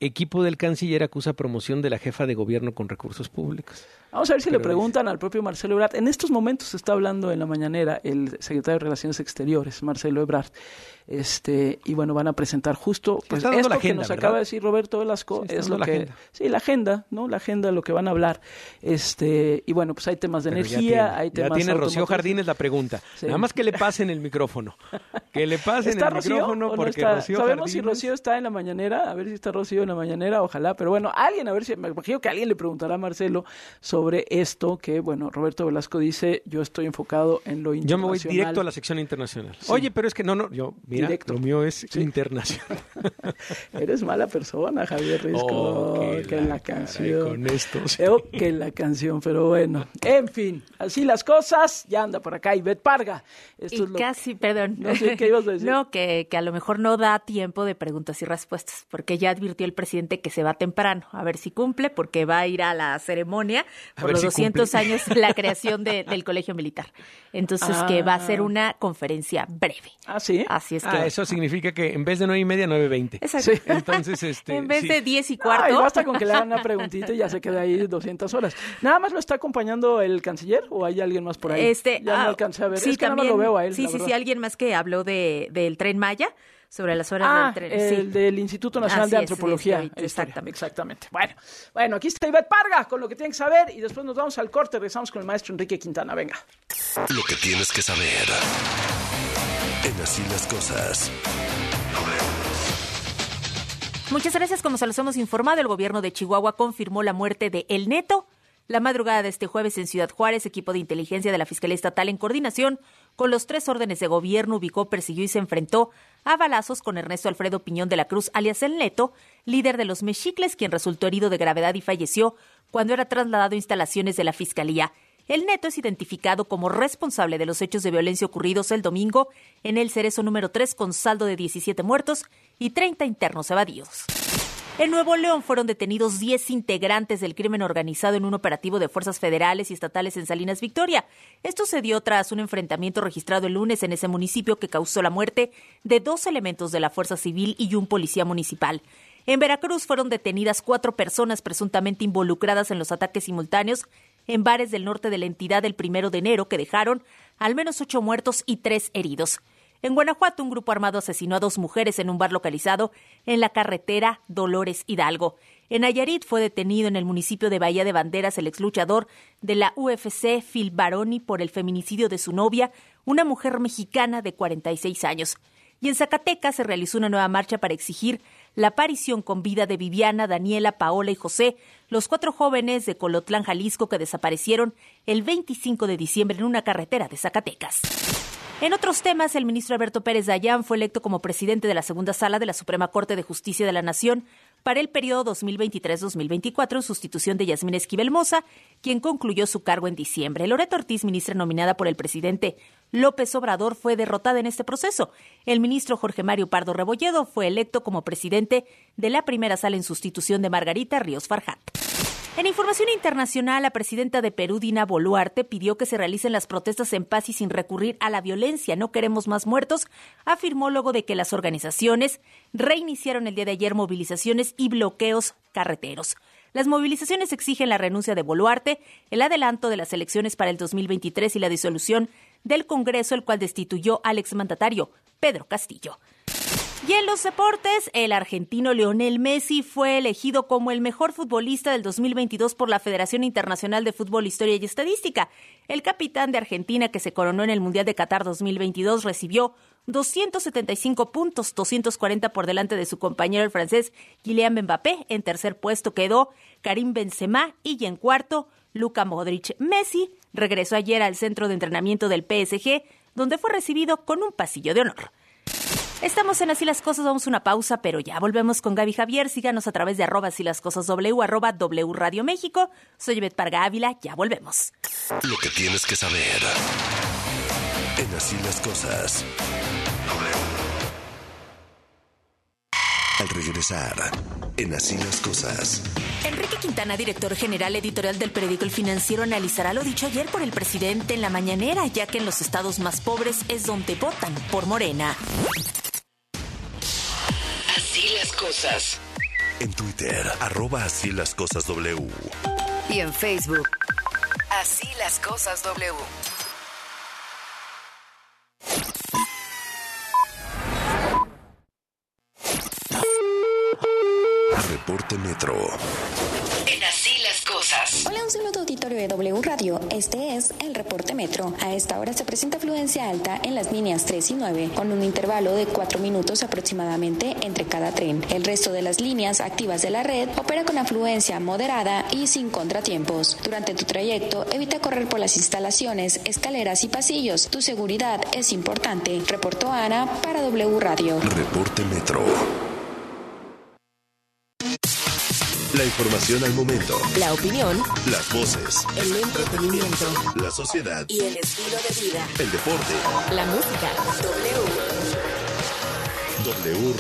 Speaker 9: Equipo del canciller acusa promoción de la jefa de gobierno con recursos públicos.
Speaker 8: Vamos a ver si
Speaker 9: Pero
Speaker 8: le preguntan dice... al propio Marcelo Ebrard. En estos momentos se está hablando en la mañanera el secretario de Relaciones Exteriores, Marcelo Ebrard. Este, y bueno, van a presentar justo pues, esto
Speaker 9: la agenda,
Speaker 8: que nos
Speaker 9: ¿verdad?
Speaker 8: acaba de decir Roberto Velasco,
Speaker 9: sí,
Speaker 8: es lo
Speaker 9: la
Speaker 8: que
Speaker 9: agenda.
Speaker 8: sí, la agenda, ¿no? La agenda, lo que van a hablar. Este, y bueno, pues hay temas de
Speaker 9: Pero
Speaker 8: energía,
Speaker 9: ya tiene,
Speaker 8: hay temas
Speaker 9: ya tiene Rocío
Speaker 8: automotrices.
Speaker 9: Jardines la pregunta.
Speaker 8: Sí.
Speaker 9: Nada más que le pasen el micrófono. Que le pasen
Speaker 8: ¿Está
Speaker 9: el
Speaker 8: Rocío
Speaker 9: micrófono
Speaker 8: o no
Speaker 9: porque
Speaker 8: está?
Speaker 9: Rocío
Speaker 8: Sabemos
Speaker 9: Jardines...
Speaker 8: si Rocío está en la mañanera, a ver si está Rocío en la mañanera, ojalá, pero bueno, alguien, a ver si, me imagino que alguien le preguntará a Marcelo sobre esto que, bueno, Roberto Velasco dice, yo estoy enfocado en lo internacional.
Speaker 9: Yo me voy directo a la sección internacional. Sí. Oye, pero es que no, no, yo, mira, directo. Lo mío es sí. internacional.
Speaker 8: Eres mala persona, Javier Risco.
Speaker 9: Oh, que,
Speaker 8: que
Speaker 9: la,
Speaker 8: la canción.
Speaker 9: Con esto, sí.
Speaker 8: Oh, que la canción, pero bueno. En fin, así las cosas. Ya anda por acá Ivette Parga. Esto
Speaker 12: y
Speaker 8: es lo...
Speaker 12: casi, perdón.
Speaker 8: No sé qué ibas a decir.
Speaker 12: No, que, que a lo mejor no da tiempo de preguntas y respuestas, porque ya advirtió el presidente que se va temprano. A ver si cumple, porque va a ir a la ceremonia
Speaker 9: a
Speaker 12: por los
Speaker 9: si
Speaker 12: doscientos
Speaker 9: cumple.
Speaker 12: años de la creación de, del Colegio Militar. Entonces, ah. que va a ser una conferencia breve.
Speaker 8: ¿Ah, sí?
Speaker 12: Así es que...
Speaker 9: Ah, eso significa que en vez de nueve y media, nueve veinte.
Speaker 12: Exacto.
Speaker 9: Sí. Entonces, este...
Speaker 12: en vez
Speaker 9: sí.
Speaker 12: de diez y cuarto...
Speaker 8: Ay, basta con que le hagan una preguntita y ya se queda ahí doscientas horas. ¿Nada más lo está acompañando el canciller o hay alguien más por ahí?
Speaker 12: Este,
Speaker 8: ya
Speaker 12: ah,
Speaker 8: no alcancé a ver.
Speaker 12: Sí,
Speaker 8: es que
Speaker 12: también,
Speaker 8: nada más lo veo a él,
Speaker 12: Sí, sí,
Speaker 8: verdad.
Speaker 12: sí, alguien más que habló de, del Tren Maya, sobre las horas
Speaker 8: ah,
Speaker 12: del tren.
Speaker 8: el
Speaker 12: sí.
Speaker 8: del Instituto Nacional
Speaker 12: Así
Speaker 8: de
Speaker 12: es,
Speaker 8: Antropología.
Speaker 12: sí, sí, exactamente.
Speaker 8: Exactamente. Bueno, bueno, aquí está Ivette Parga con lo que tienen que saber y después nos vamos al corte. Regresamos con el maestro Enrique Quintana. Venga.
Speaker 2: Lo que tienes que saber. En Así las Cosas.
Speaker 12: Muchas gracias. Como se los hemos informado, el gobierno de Chihuahua confirmó la muerte de El Neto. La madrugada de este jueves en Ciudad Juárez, equipo de inteligencia de la Fiscalía Estatal en coordinación con los tres órdenes de gobierno ubicó, persiguió y se enfrentó a balazos con Ernesto Alfredo Piñón de la Cruz, alias El Neto, líder de los Mexicles, quien resultó herido de gravedad y falleció cuando era trasladado a instalaciones de la Fiscalía. El Neto es identificado como responsable de los hechos de violencia ocurridos el domingo en el Cerezo número tres con saldo de diecisiete muertos y treinta internos evadidos. En Nuevo León fueron detenidos diez integrantes del crimen organizado en un operativo de fuerzas federales y estatales en Salinas, Victoria. Esto se dio tras un enfrentamiento registrado el lunes en ese municipio que causó la muerte de dos elementos de la Fuerza Civil y un policía municipal. En Veracruz fueron detenidas cuatro personas presuntamente involucradas en los ataques simultáneos en bares del norte de la entidad el primero de enero que dejaron al menos ocho muertos y tres heridos. En Guanajuato, un grupo armado asesinó a dos mujeres en un bar localizado en la carretera Dolores Hidalgo. En Nayarit fue detenido en el municipio de Bahía de Banderas el exluchador de la U F C, Phil Baroni, por el feminicidio de su novia, una mujer mexicana de cuarenta y seis años. Y en Zacatecas se realizó una nueva marcha para exigir la aparición con vida de Viviana, Daniela, Paola y José, los cuatro jóvenes de Colotlán, Jalisco, que desaparecieron el veinticinco de diciembre en una carretera de Zacatecas. En otros temas, el ministro Alberto Pérez Dayán fue electo como presidente de la segunda sala de la Suprema Corte de Justicia de la Nación para el periodo dos mil veintitrés a dos mil veinticuatro en sustitución de Yasmín Esquivel Moza, quien concluyó su cargo en diciembre. Loreto Ortiz, ministra nominada por el presidente López Obrador, fue derrotada en este proceso. El ministro Jorge Mario Pardo Rebolledo fue electo como presidente de la primera sala en sustitución de Margarita Ríos Farjat. En información internacional, la presidenta de Perú, Dina Boluarte, pidió que se realicen las protestas en paz y sin recurrir a la violencia. No queremos más muertos, afirmó luego de que las organizaciones reiniciaron el día de ayer movilizaciones y bloqueos carreteros. Las movilizaciones exigen la renuncia de Boluarte, el adelanto de las elecciones para el dos mil veintitrés y la disolución del Congreso, el cual destituyó al exmandatario Pedro Castillo. Y en los deportes, el argentino Lionel Messi fue elegido como el mejor futbolista del dos mil veintidós por la Federación Internacional de Fútbol, Historia y Estadística. El capitán de Argentina, que se coronó en el Mundial de Qatar dos mil veintidós, recibió doscientos setenta y cinco puntos, doscientos cuarenta por delante de su compañero el francés Kylian Mbappé. En tercer puesto quedó Karim Benzema y en cuarto Luka Modric. Messi regresó ayer al centro de entrenamiento del P S G, donde fue recibido con un pasillo de honor. Estamos en Así las Cosas, vamos a una pausa, pero ya volvemos con Gaby Javier. Síganos a través de arroba Así las Cosas W, arroba W Radio México. Soy Ivette Parga Ávila, ya volvemos.
Speaker 2: Lo que tienes que saber en Así las Cosas. Al regresar, en Así las Cosas.
Speaker 12: Enrique Quintana, director general editorial del periódico El Financiero, analizará lo dicho ayer por el presidente en la mañanera, ya que en los estados más pobres es donde votan por Morena.
Speaker 13: Así las cosas.
Speaker 2: En Twitter, arroba Así las Cosas W.
Speaker 4: Y en Facebook, Así las Cosas W.
Speaker 2: Reporte Metro.
Speaker 4: En Así las Cosas.
Speaker 13: Hola, un saludo auditorio de W Radio. Este es el Reporte Metro. A esta hora se presenta afluencia alta en las líneas tres y nueve, con un intervalo de cuatro minutos aproximadamente entre cada tren. El resto de las líneas activas de la red opera con afluencia moderada y sin contratiempos. Durante tu trayecto, evita correr por las instalaciones, escaleras y pasillos. Tu seguridad es importante. Reportó Ana para W Radio.
Speaker 2: Reporte Metro. La información al momento.
Speaker 12: La opinión.
Speaker 2: Las voces.
Speaker 12: El entretenimiento.
Speaker 2: La sociedad.
Speaker 12: Y el estilo de vida.
Speaker 2: El deporte.
Speaker 12: La música.
Speaker 2: W. W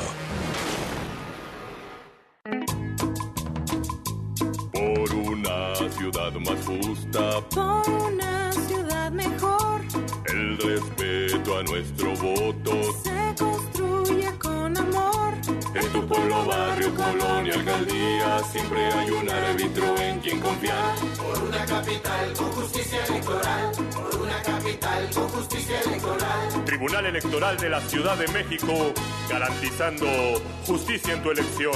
Speaker 2: Radio.
Speaker 14: Por una ciudad más justa.
Speaker 15: Por una ciudad mejor.
Speaker 14: El respeto a nuestro voto.
Speaker 15: Se construye con amor.
Speaker 14: En tu pueblo, barrio, colonia, alcaldía, siempre hay un árbitro en quien confiar.
Speaker 16: Por una capital con justicia electoral. Por una capital con justicia electoral.
Speaker 14: Tribunal Electoral de la Ciudad de México, garantizando justicia en tu elección.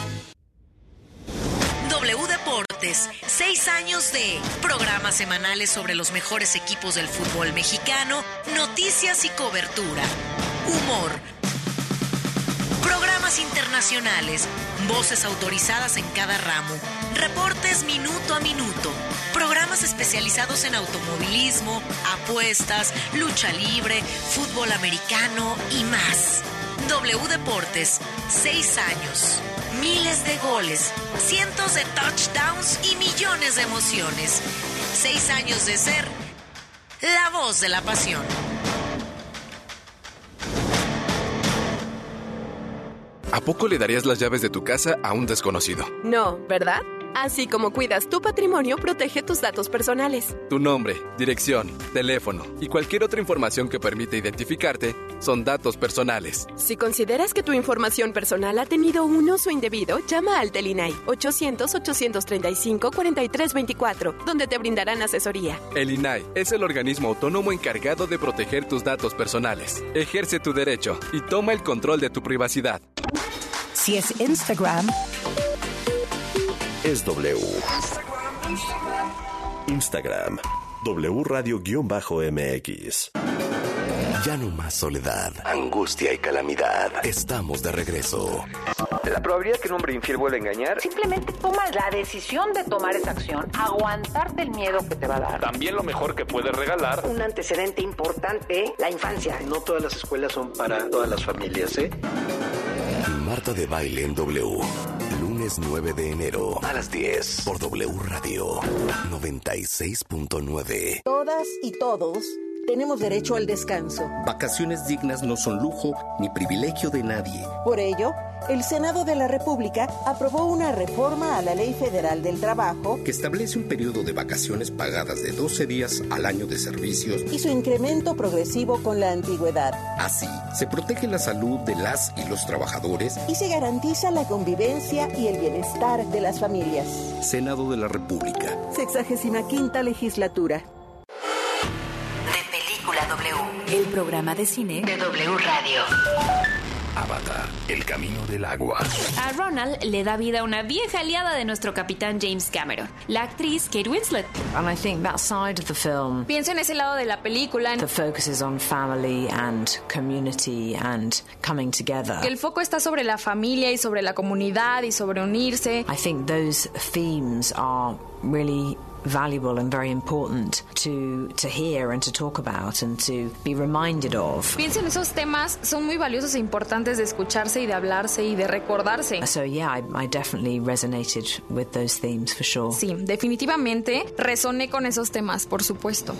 Speaker 17: W Deportes, seis años de programas semanales sobre los mejores equipos del fútbol mexicano, noticias y cobertura, humor, programas internacionales, voces autorizadas en cada ramo, reportes minuto a minuto, programas especializados en automovilismo, apuestas, lucha libre, fútbol americano y más. W Deportes, seis años, miles de goles, cientos de touchdowns y millones de emociones. Seis años de ser la voz de la pasión.
Speaker 1: ¿A poco le darías las llaves de tu casa a un desconocido?
Speaker 18: No, ¿verdad? Así como cuidas tu patrimonio, protege tus datos personales.
Speaker 1: Tu nombre, dirección, teléfono y cualquier otra información que permita identificarte son datos personales.
Speaker 18: Si consideras que tu información personal ha tenido un uso indebido, llama al Tel I N A I ochocientos, ochocientos treinta y cinco, cuarenta y tres veinticuatro, donde te brindarán asesoría.
Speaker 1: El I N A I es el organismo autónomo encargado de proteger tus datos personales. Ejerce tu derecho y toma el control de tu privacidad.
Speaker 4: Si es Instagram,
Speaker 2: es W. Instagram, W Radio-M X. Ya no más soledad, angustia y calamidad. Estamos de regreso.
Speaker 19: La probabilidad que un hombre infiel vuelva a engañar.
Speaker 4: Simplemente tomas la decisión de tomar esa acción, aguantarte el miedo que te va a dar.
Speaker 14: También lo mejor que puedes regalar.
Speaker 4: Un antecedente importante, la infancia.
Speaker 19: No todas las escuelas son para todas las familias, ¿eh?
Speaker 2: Marta de Baile en W. Lunes nueve de enero a las diez por W Radio noventa y seis punto nueve.
Speaker 20: Todas y todos tenemos derecho al descanso.
Speaker 21: Vacaciones dignas no son lujo ni privilegio de nadie.
Speaker 20: Por ello, el Senado de la República aprobó una reforma a la Ley Federal del Trabajo
Speaker 21: que establece un periodo de vacaciones pagadas de doce días al año de servicios
Speaker 20: y su incremento progresivo con la antigüedad.
Speaker 21: Así, se protege la salud de las y los trabajadores
Speaker 20: y se garantiza la convivencia y el bienestar de las familias.
Speaker 21: Senado de la República.
Speaker 20: Sexagésima quinta legislatura.
Speaker 17: De Película W.
Speaker 12: El programa de cine
Speaker 17: de W Radio.
Speaker 2: Avatar, el camino del agua.
Speaker 22: A Ronald le da vida a una vieja aliada de nuestro capitán James Cameron, la actriz Kate Winslet.
Speaker 23: And I think that side of the film,
Speaker 22: pienso en ese lado de la película,
Speaker 23: the focus is on family and community and coming together.
Speaker 22: Que el foco está sobre la familia y sobre la comunidad y sobre unirse.
Speaker 23: I think those themes are really valuable and very important to to hear and to talk about and to be reminded of.
Speaker 22: Pienso en esos temas, son muy valiosos e importantes de escucharse y de hablarse y de recordarse.
Speaker 23: So yeah, I, I definitely resonated with those themes for sure.
Speaker 22: Sí, definitivamente resoné con esos temas, por supuesto.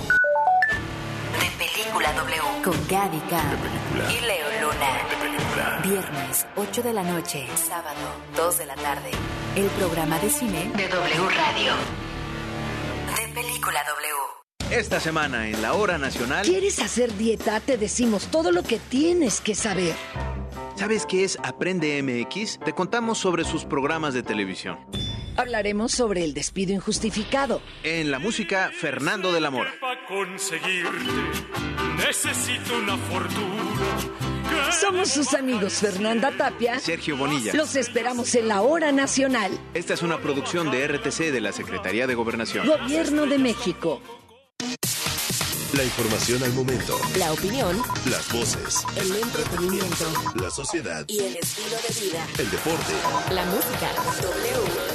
Speaker 17: De Película W.
Speaker 12: Con Gaby K.
Speaker 17: Y Leo Luna.
Speaker 2: De Película.
Speaker 12: Viernes, ocho de la noche. Sábado, dos de la tarde. El programa de cine
Speaker 17: de W Radio. De Película W.
Speaker 24: Esta semana en la Hora Nacional.
Speaker 4: ¿Quieres hacer dieta? Te decimos todo lo que tienes que saber.
Speaker 3: ¿Sabes qué es Aprende M X? Te contamos sobre sus programas de televisión.
Speaker 5: Hablaremos sobre el despido injustificado.
Speaker 3: En la música, Fernando de la Mora.
Speaker 14: Para conseguirte, necesito una fortuna.
Speaker 5: Somos sus amigos Fernanda Tapia,
Speaker 3: Sergio Bonilla.
Speaker 5: Los esperamos en la Hora Nacional.
Speaker 3: Esta es una producción de R T C de la Secretaría de Gobernación.
Speaker 5: Gobierno de México.
Speaker 2: La información al momento.
Speaker 13: La opinión.
Speaker 2: Las voces.
Speaker 13: El entretenimiento.
Speaker 2: La sociedad.
Speaker 13: Y el estilo de vida.
Speaker 2: El deporte.
Speaker 13: La música. W.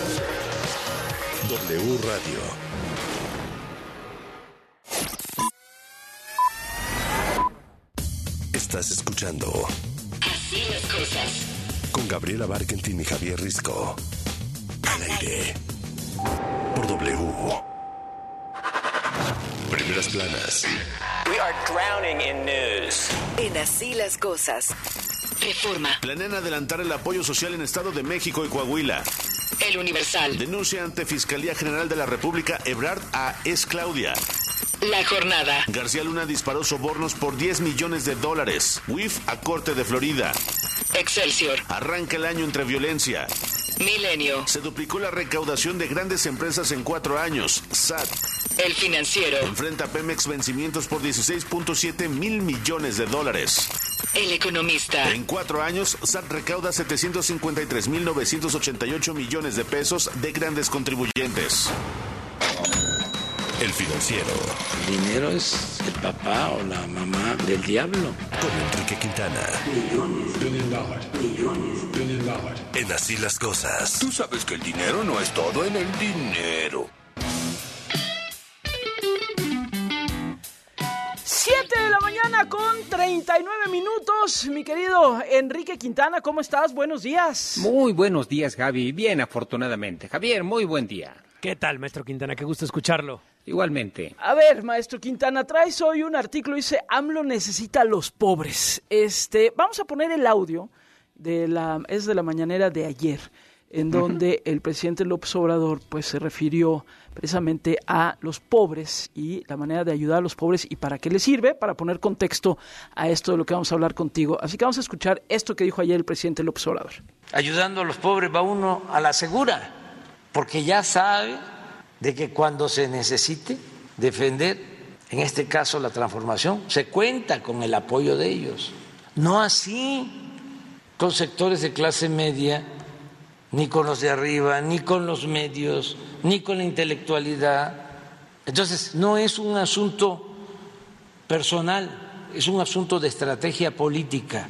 Speaker 2: W Radio. Estás escuchando
Speaker 13: Así las cosas.
Speaker 2: con Gabriela Barkentin y Javier Risco. Al aire. Por W. Primeras planas.
Speaker 6: We are drowning in news.
Speaker 5: En Así las cosas. Reforma.
Speaker 24: Planean adelantar el apoyo social en Estado de México y Coahuila.
Speaker 5: El Universal.
Speaker 24: Denuncia ante Fiscalía General de la República Ebrard a Es Claudia.
Speaker 5: La Jornada.
Speaker 24: García Luna disparó sobornos por diez millones de dólares. U I F a Corte de Florida.
Speaker 5: Excelsior.
Speaker 24: Arranca el año entre violencia.
Speaker 5: Milenio.
Speaker 24: Se duplicó la recaudación de grandes empresas en cuatro años. S A T.
Speaker 5: El Financiero.
Speaker 24: Enfrenta a Pemex vencimientos por dieciséis punto siete mil millones de dólares.
Speaker 5: El Economista.
Speaker 24: En cuatro años, S A T recauda setecientos cincuenta y tres mil novecientos ochenta y ocho millones de pesos de grandes contribuyentes.
Speaker 2: El Financiero.
Speaker 25: El dinero es el papá o la mamá del diablo.
Speaker 2: Con Enrique Quintana.
Speaker 26: Millones, billion dollars, millones, billion dollars.
Speaker 2: En Así las cosas.
Speaker 26: Tú sabes que el dinero no es todo en el dinero.
Speaker 8: siete de la mañana con treinta y nueve minutos. Mi querido Enrique Quintana, ¿cómo estás? Buenos días.
Speaker 27: Muy buenos días, Javi. Bien, afortunadamente. Javier, muy buen día.
Speaker 9: ¿Qué tal, maestro Quintana? Qué gusto escucharlo.
Speaker 27: Igualmente.
Speaker 8: A ver, maestro Quintana, traes hoy un artículo, dice, AMLO necesita a los pobres. Este, vamos a poner el audio, de la, es de la mañanera de ayer, en donde uh-huh. el presidente López Obrador pues se refirió precisamente a los pobres y la manera de ayudar a los pobres y para qué les sirve, para poner contexto a esto de lo que vamos a hablar contigo. Así que vamos a escuchar esto que dijo ayer el presidente López Obrador.
Speaker 28: Ayudando a los pobres va uno a la segura, porque ya sabe de que cuando se necesite defender, en este caso la transformación, se cuenta con el apoyo de ellos. No así con sectores de clase media, ni con los de arriba, ni con los medios, ni con la intelectualidad. Entonces, no es un asunto personal, es un asunto de estrategia política.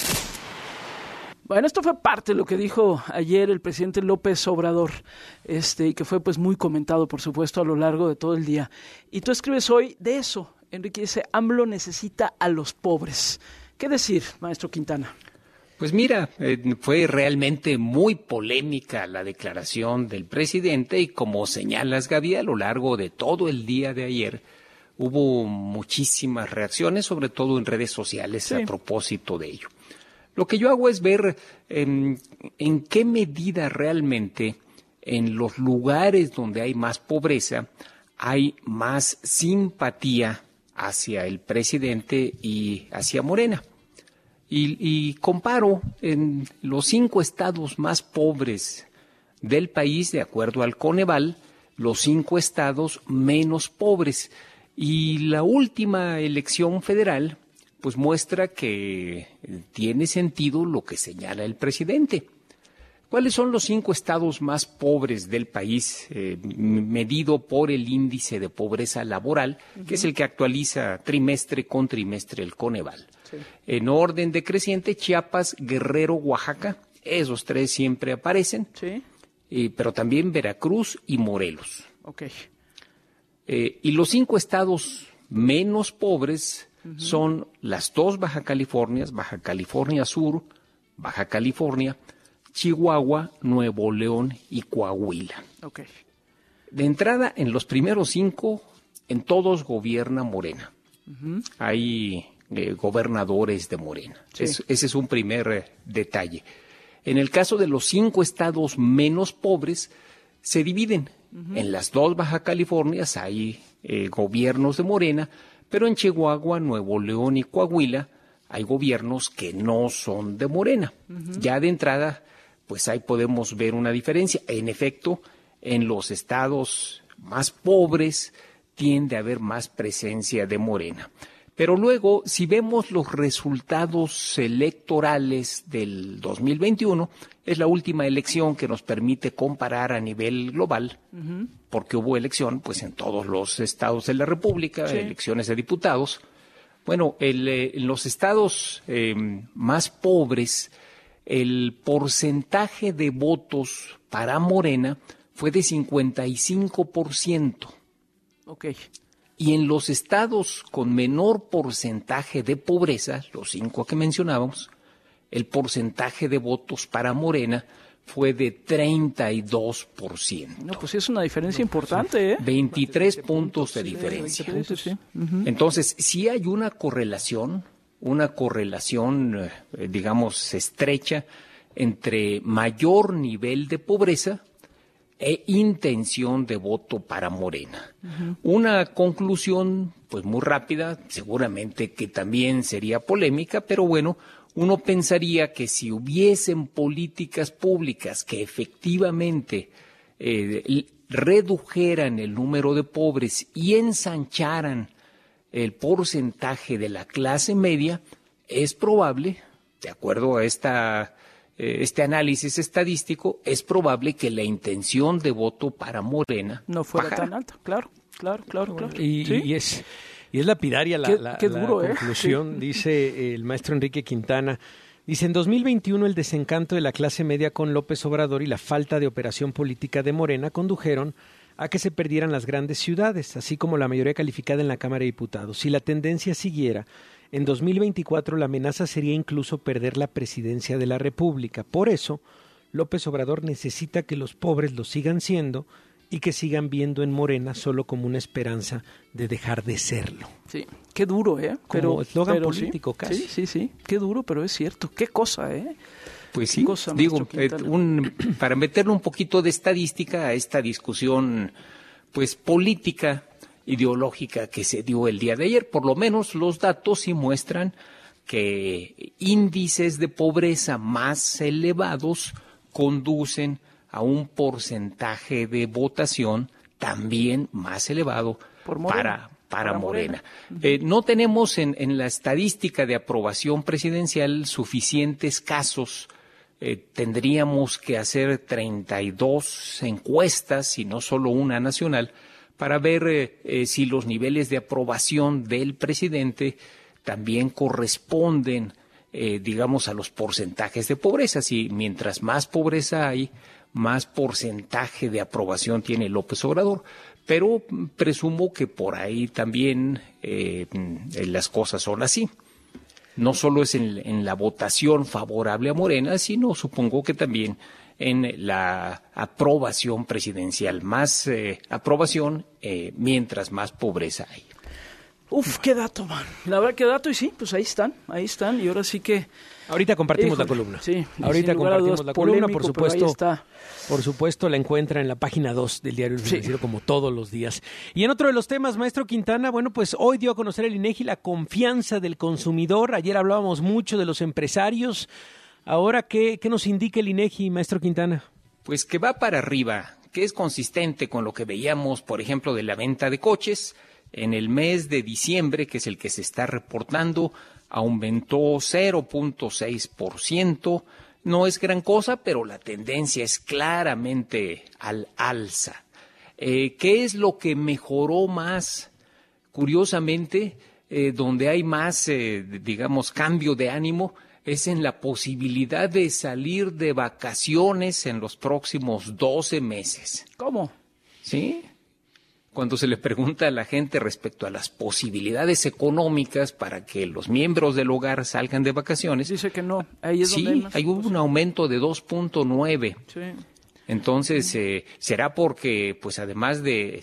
Speaker 8: Bueno, esto fue parte de lo que dijo ayer el presidente López Obrador, este, y que fue pues muy comentado, por supuesto, a lo largo de todo el día. Y tú escribes hoy de eso, Enrique, dice, AMLO necesita a los pobres. ¿Qué decir, maestro Quintana?
Speaker 27: Pues mira, eh, fue realmente muy polémica la declaración del presidente y como señalas, Gaby, a lo largo de todo el día de ayer hubo muchísimas reacciones, sobre todo en redes sociales, sí. a propósito de ello. Lo que yo hago es ver eh, en qué medida realmente en los lugares donde hay más pobreza hay más simpatía hacia el presidente y hacia Morena. Y, y comparo en los cinco estados más pobres del país, de acuerdo al Coneval, los cinco estados menos pobres. Y la última elección federal pues muestra que tiene sentido lo que señala el presidente. ¿Cuáles son los cinco estados más pobres del país, eh, medido por el índice de pobreza laboral, uh-huh. que es el que actualiza trimestre con trimestre el Coneval? Sí. En orden decreciente, Chiapas, Guerrero, Oaxaca, esos tres siempre aparecen, sí. eh, pero también Veracruz y Morelos.
Speaker 8: Okay.
Speaker 27: Eh, y los cinco estados menos pobres uh-huh. son las dos Baja Californias, Baja California Sur, Baja California, Chihuahua, Nuevo León y Coahuila.
Speaker 8: Okay.
Speaker 27: De entrada, en los primeros cinco, en todos gobierna Morena. Uh-huh. Hay eh, gobernadores de Morena. Sí. Es, ese es un primer eh, detalle. En el caso de los cinco estados menos pobres, se dividen. Uh-huh. En las dos Baja Californias hay eh, gobiernos de Morena, pero en Chihuahua, Nuevo León y Coahuila hay gobiernos que no son de Morena. Uh-huh. Ya de entrada, pues ahí podemos ver una diferencia. En efecto, en los estados más pobres tiende a haber más presencia de Morena. Pero luego, si vemos los resultados electorales del dos mil veintiuno, es la última elección que nos permite comparar a nivel global, uh-huh. porque hubo elección pues en todos los estados de la República, sí. elecciones de diputados. Bueno, el, eh, en los estados eh, más pobres, el porcentaje de votos para Morena fue de cincuenta y cinco por ciento.
Speaker 8: Okay.
Speaker 27: Y en los estados con menor porcentaje de pobreza, los cinco que mencionábamos, el porcentaje de votos para Morena fue de treinta y dos por ciento.
Speaker 8: No, pues es una diferencia importante, ¿eh?
Speaker 27: veintitrés puntos de diferencia.
Speaker 8: Sí, puntos, sí. Uh-huh.
Speaker 27: Entonces, sí hay una correlación, una correlación, eh, digamos, estrecha entre mayor nivel de pobreza e intención de voto para Morena. Uh-huh. Una conclusión, pues muy rápida, seguramente que también sería polémica, pero bueno, uno pensaría que si hubiesen políticas públicas que efectivamente eh, redujeran el número de pobres y ensancharan el porcentaje de la clase media, es probable, de acuerdo a esta este análisis estadístico, es probable que la intención de voto para Morena
Speaker 8: no fuera
Speaker 27: bajara.
Speaker 8: tan alta. Claro, claro, claro, claro.
Speaker 9: Y,
Speaker 8: ¿Sí?
Speaker 9: y es y es lapidaria la,
Speaker 8: qué,
Speaker 9: la,
Speaker 8: qué duro,
Speaker 9: la
Speaker 8: ¿eh?
Speaker 9: conclusión,
Speaker 8: sí.
Speaker 9: dice el maestro Enrique Quintana. Dice, en dos mil veintiuno el desencanto de la clase media con López Obrador y la falta de operación política de Morena condujeron a que se perdieran las grandes ciudades, así como la mayoría calificada en la Cámara de Diputados. Si la tendencia siguiera, en dos mil veinticuatro la amenaza sería incluso perder la presidencia de la República. Por eso, López Obrador necesita que los pobres lo sigan siendo y que sigan viendo en Morena solo como una esperanza de dejar de serlo.
Speaker 8: Sí, qué duro, ¿eh? Pero,
Speaker 9: como eslogan
Speaker 8: pero
Speaker 9: político
Speaker 8: sí,
Speaker 9: casi.
Speaker 8: Sí, sí, sí, qué duro, pero es cierto. Qué cosa, ¿eh?
Speaker 27: Pues sí,
Speaker 8: cosa,
Speaker 27: digo, eh, un, para meterle un poquito de estadística a esta discusión, pues política, ideológica que se dio el día de ayer, por lo menos los datos sí muestran que índices de pobreza más elevados conducen a un porcentaje de votación también más elevado
Speaker 8: Por
Speaker 27: para, para, para Morena.
Speaker 8: Morena.
Speaker 27: Eh, no tenemos en, en la estadística de aprobación presidencial suficientes casos. Eh, tendríamos que hacer treinta y dos encuestas, y no solo una nacional, para ver eh, eh, si los niveles de aprobación del presidente también corresponden, eh, digamos, a los porcentajes de pobreza. Si mientras más pobreza hay, más porcentaje de aprobación tiene López Obrador. Pero presumo que por ahí también eh, las cosas son así. No solo es en, en la votación favorable a Morena, sino supongo que también en la aprobación presidencial. Más eh, aprobación eh, mientras más pobreza hay.
Speaker 8: Uf, qué dato, man. La verdad, qué dato. Y sí, pues ahí están, ahí están. Y ahora sí que...
Speaker 9: Ahorita compartimos
Speaker 8: Híjole,
Speaker 9: la columna.
Speaker 8: Sí,
Speaker 9: ahorita compartimos
Speaker 8: dudas,
Speaker 9: la columna,
Speaker 8: polémico,
Speaker 9: por supuesto.
Speaker 8: Ahí está.
Speaker 9: Por supuesto, la encuentra en la página dos del Diario El Financiero, sí, como todos los días. Y en otro de los temas, maestro Quintana, bueno, pues hoy dio a conocer el INEGI la confianza del consumidor. Ayer hablábamos mucho de los empresarios. Ahora, ¿qué, qué nos indica el INEGI, maestro Quintana?
Speaker 27: Pues que va para arriba, que es consistente con lo que veíamos, por ejemplo, de la venta de coches. En el mes de diciembre, que es el que se está reportando, aumentó cero punto seis por ciento. No es gran cosa, pero la tendencia es claramente al alza. Eh, ¿Qué es lo que mejoró más? Curiosamente, eh, donde hay más, eh, digamos, cambio de ánimo, es en la posibilidad de salir de vacaciones en los próximos doce meses.
Speaker 8: ¿Cómo?
Speaker 27: ¿Sí? Cuando se le pregunta a la gente respecto a las posibilidades económicas para que los miembros del hogar salgan de vacaciones.
Speaker 8: Dice que no. Ahí es
Speaker 27: sí,
Speaker 8: donde hay, más
Speaker 27: hay un aumento de dos punto nueve.
Speaker 8: Sí.
Speaker 27: Entonces, eh, será porque, pues además de,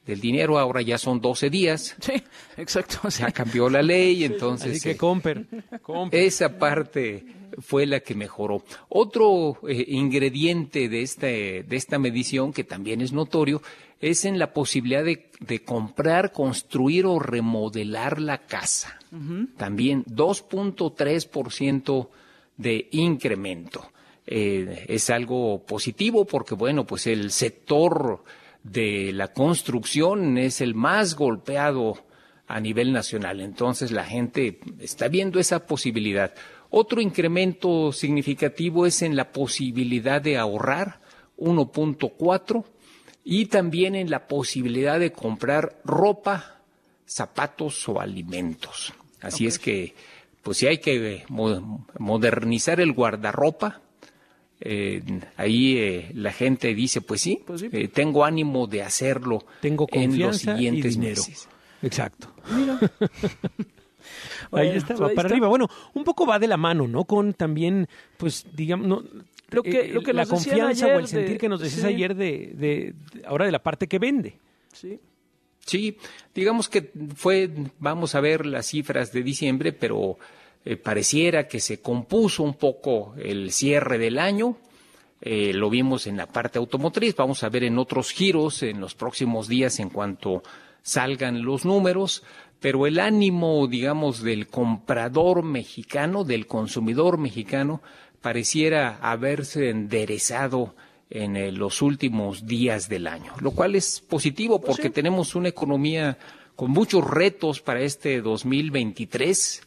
Speaker 27: del dinero, ahora ya son doce días.
Speaker 8: Sí, exacto. Sí.
Speaker 27: Ya cambió la ley, entonces...
Speaker 9: Así que compren, compren.
Speaker 27: Esa parte fue la que mejoró. Otro eh, ingrediente de, este, de esta medición, que también es notorio, es en la posibilidad de, de comprar, construir o remodelar la casa. Uh-huh. También dos punto tres por ciento de incremento. Eh, es algo positivo porque, bueno, pues el sector de la construcción es el más golpeado a nivel nacional. Entonces la gente está viendo esa posibilidad. Otro incremento significativo es en la posibilidad de ahorrar, uno punto cuatro, y también en la posibilidad de comprar ropa, zapatos o alimentos. Así okay. es que, pues si hay que modernizar el guardarropa, eh, ahí eh, la gente dice, pues sí, pues sí. Eh, tengo ánimo de hacerlo
Speaker 9: tengo
Speaker 27: en los siguientes
Speaker 9: y dinero.
Speaker 27: meses.
Speaker 9: Exacto.
Speaker 8: Mira.
Speaker 9: Ahí está, va para arriba. Bueno, un poco va de la mano, ¿no? Con también, pues, digamos, no,
Speaker 8: lo que, lo que
Speaker 9: la
Speaker 8: nos
Speaker 9: confianza
Speaker 8: ayer
Speaker 9: o el sentir
Speaker 8: de,
Speaker 9: que nos decías
Speaker 8: sí.
Speaker 9: ayer de, de, de, ahora de la parte que vende.
Speaker 8: Sí.
Speaker 27: Sí, digamos que fue, vamos a ver las cifras de diciembre, pero eh, pareciera que se compuso un poco el cierre del año. Eh, lo vimos en la parte automotriz, vamos a ver en otros giros en los próximos días en cuanto salgan los números, pero el ánimo, digamos, del comprador mexicano, del consumidor mexicano, pareciera haberse enderezado en eh, los últimos días del año, lo cual es positivo porque pues sí. tenemos una economía con muchos retos para este dos mil veintitrés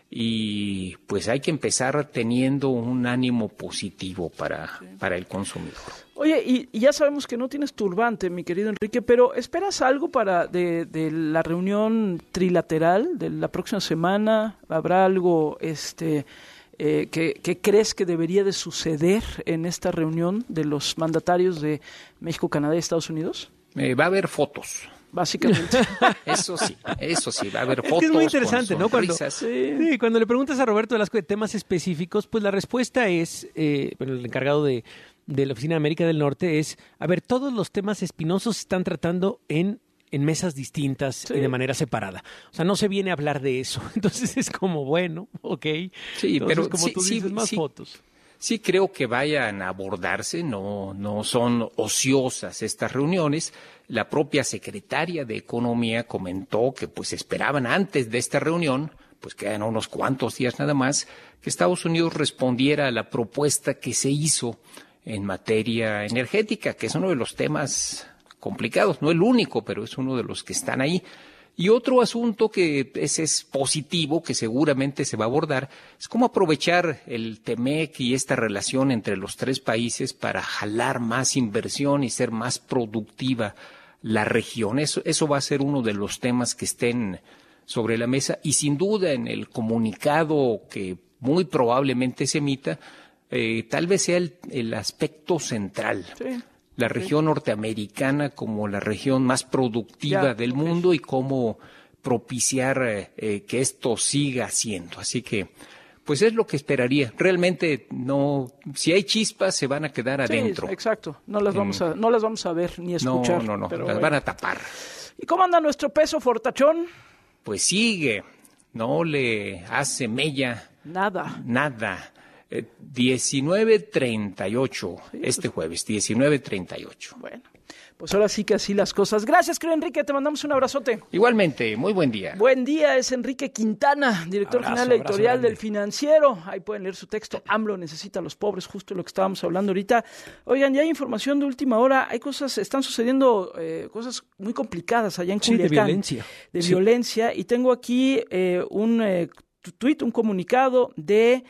Speaker 27: y pues hay que empezar teniendo un ánimo positivo para, sí. para el consumidor.
Speaker 8: Oye, y, y ya sabemos que no tienes turbante, mi querido Enrique, pero ¿esperas algo para de, de la reunión trilateral de la próxima semana? ¿Habrá algo este eh, que, que crees que debería de suceder en esta reunión de los mandatarios de México, Canadá y Estados Unidos?
Speaker 27: Eh, va a haber fotos.
Speaker 8: Básicamente.
Speaker 27: Eso sí, eso sí, va a haber fotos.
Speaker 9: Es que es muy interesante, ¿no? Cuando,
Speaker 27: sí.
Speaker 9: Sí, cuando le preguntas a Roberto Velasco de temas específicos, pues la respuesta es, eh, bueno, el encargado de, de la Oficina de América del Norte es, a ver, todos los temas espinosos se están tratando en, en mesas distintas sí. y de manera separada. O sea, no se viene a hablar de eso. Entonces es como, bueno, ok.
Speaker 27: Sí,
Speaker 9: Entonces,
Speaker 27: pero
Speaker 9: como
Speaker 27: sí,
Speaker 9: tú dices,
Speaker 27: sí,
Speaker 9: más
Speaker 27: sí.
Speaker 9: fotos.
Speaker 27: Sí creo que vayan a abordarse, no, no son ociosas estas reuniones. La propia secretaria de Economía comentó que pues esperaban antes de esta reunión, pues quedan unos cuantos días nada más, que Estados Unidos respondiera a la propuesta que se hizo en materia energética, que es uno de los temas complicados, no el único, pero es uno de los que están ahí. Y otro asunto que ese es positivo, que seguramente se va a abordar, es cómo aprovechar el TEMEC y esta relación entre los tres países para jalar más inversión y ser más productiva la región. Eso, eso va a ser uno de los temas que estén sobre la mesa y sin duda en el comunicado que muy probablemente se emita, eh, tal vez sea el, el aspecto central. Sí. La región norteamericana como la región más productiva ya, del mundo y cómo propiciar eh, que esto siga siendo. Así que, pues es lo que esperaría. Realmente no, si hay chispas se van a quedar
Speaker 8: sí,
Speaker 27: adentro.
Speaker 8: Exacto. No las vamos a, no las vamos a ver ni escuchar.
Speaker 27: No, no, no.
Speaker 8: Pero
Speaker 27: las
Speaker 8: bueno.
Speaker 27: van a tapar.
Speaker 8: ¿Y cómo anda nuestro peso fortachón?
Speaker 27: Pues sigue. No le hace mella.
Speaker 8: Nada.
Speaker 27: Nada. Eh, diecinueve treinta y ocho sí, este pues, jueves, diecinueve treinta y ocho.
Speaker 8: Bueno, pues ahora sí que así las cosas. Gracias, querido Enrique, te mandamos un abrazote.
Speaker 27: Igualmente, muy buen día.
Speaker 8: Buen día, es Enrique Quintana, director abrazo, general editorial del Financiero. Ahí pueden leer su texto, AMLO necesita a los pobres, justo lo que estábamos hablando ahorita. Oigan, ya hay información de última hora, hay cosas, están sucediendo eh, cosas muy complicadas allá en
Speaker 9: sí,
Speaker 8: Culiacán.
Speaker 9: de violencia.
Speaker 8: De
Speaker 9: sí.
Speaker 8: violencia, y tengo aquí eh, un eh, tuit, un comunicado de...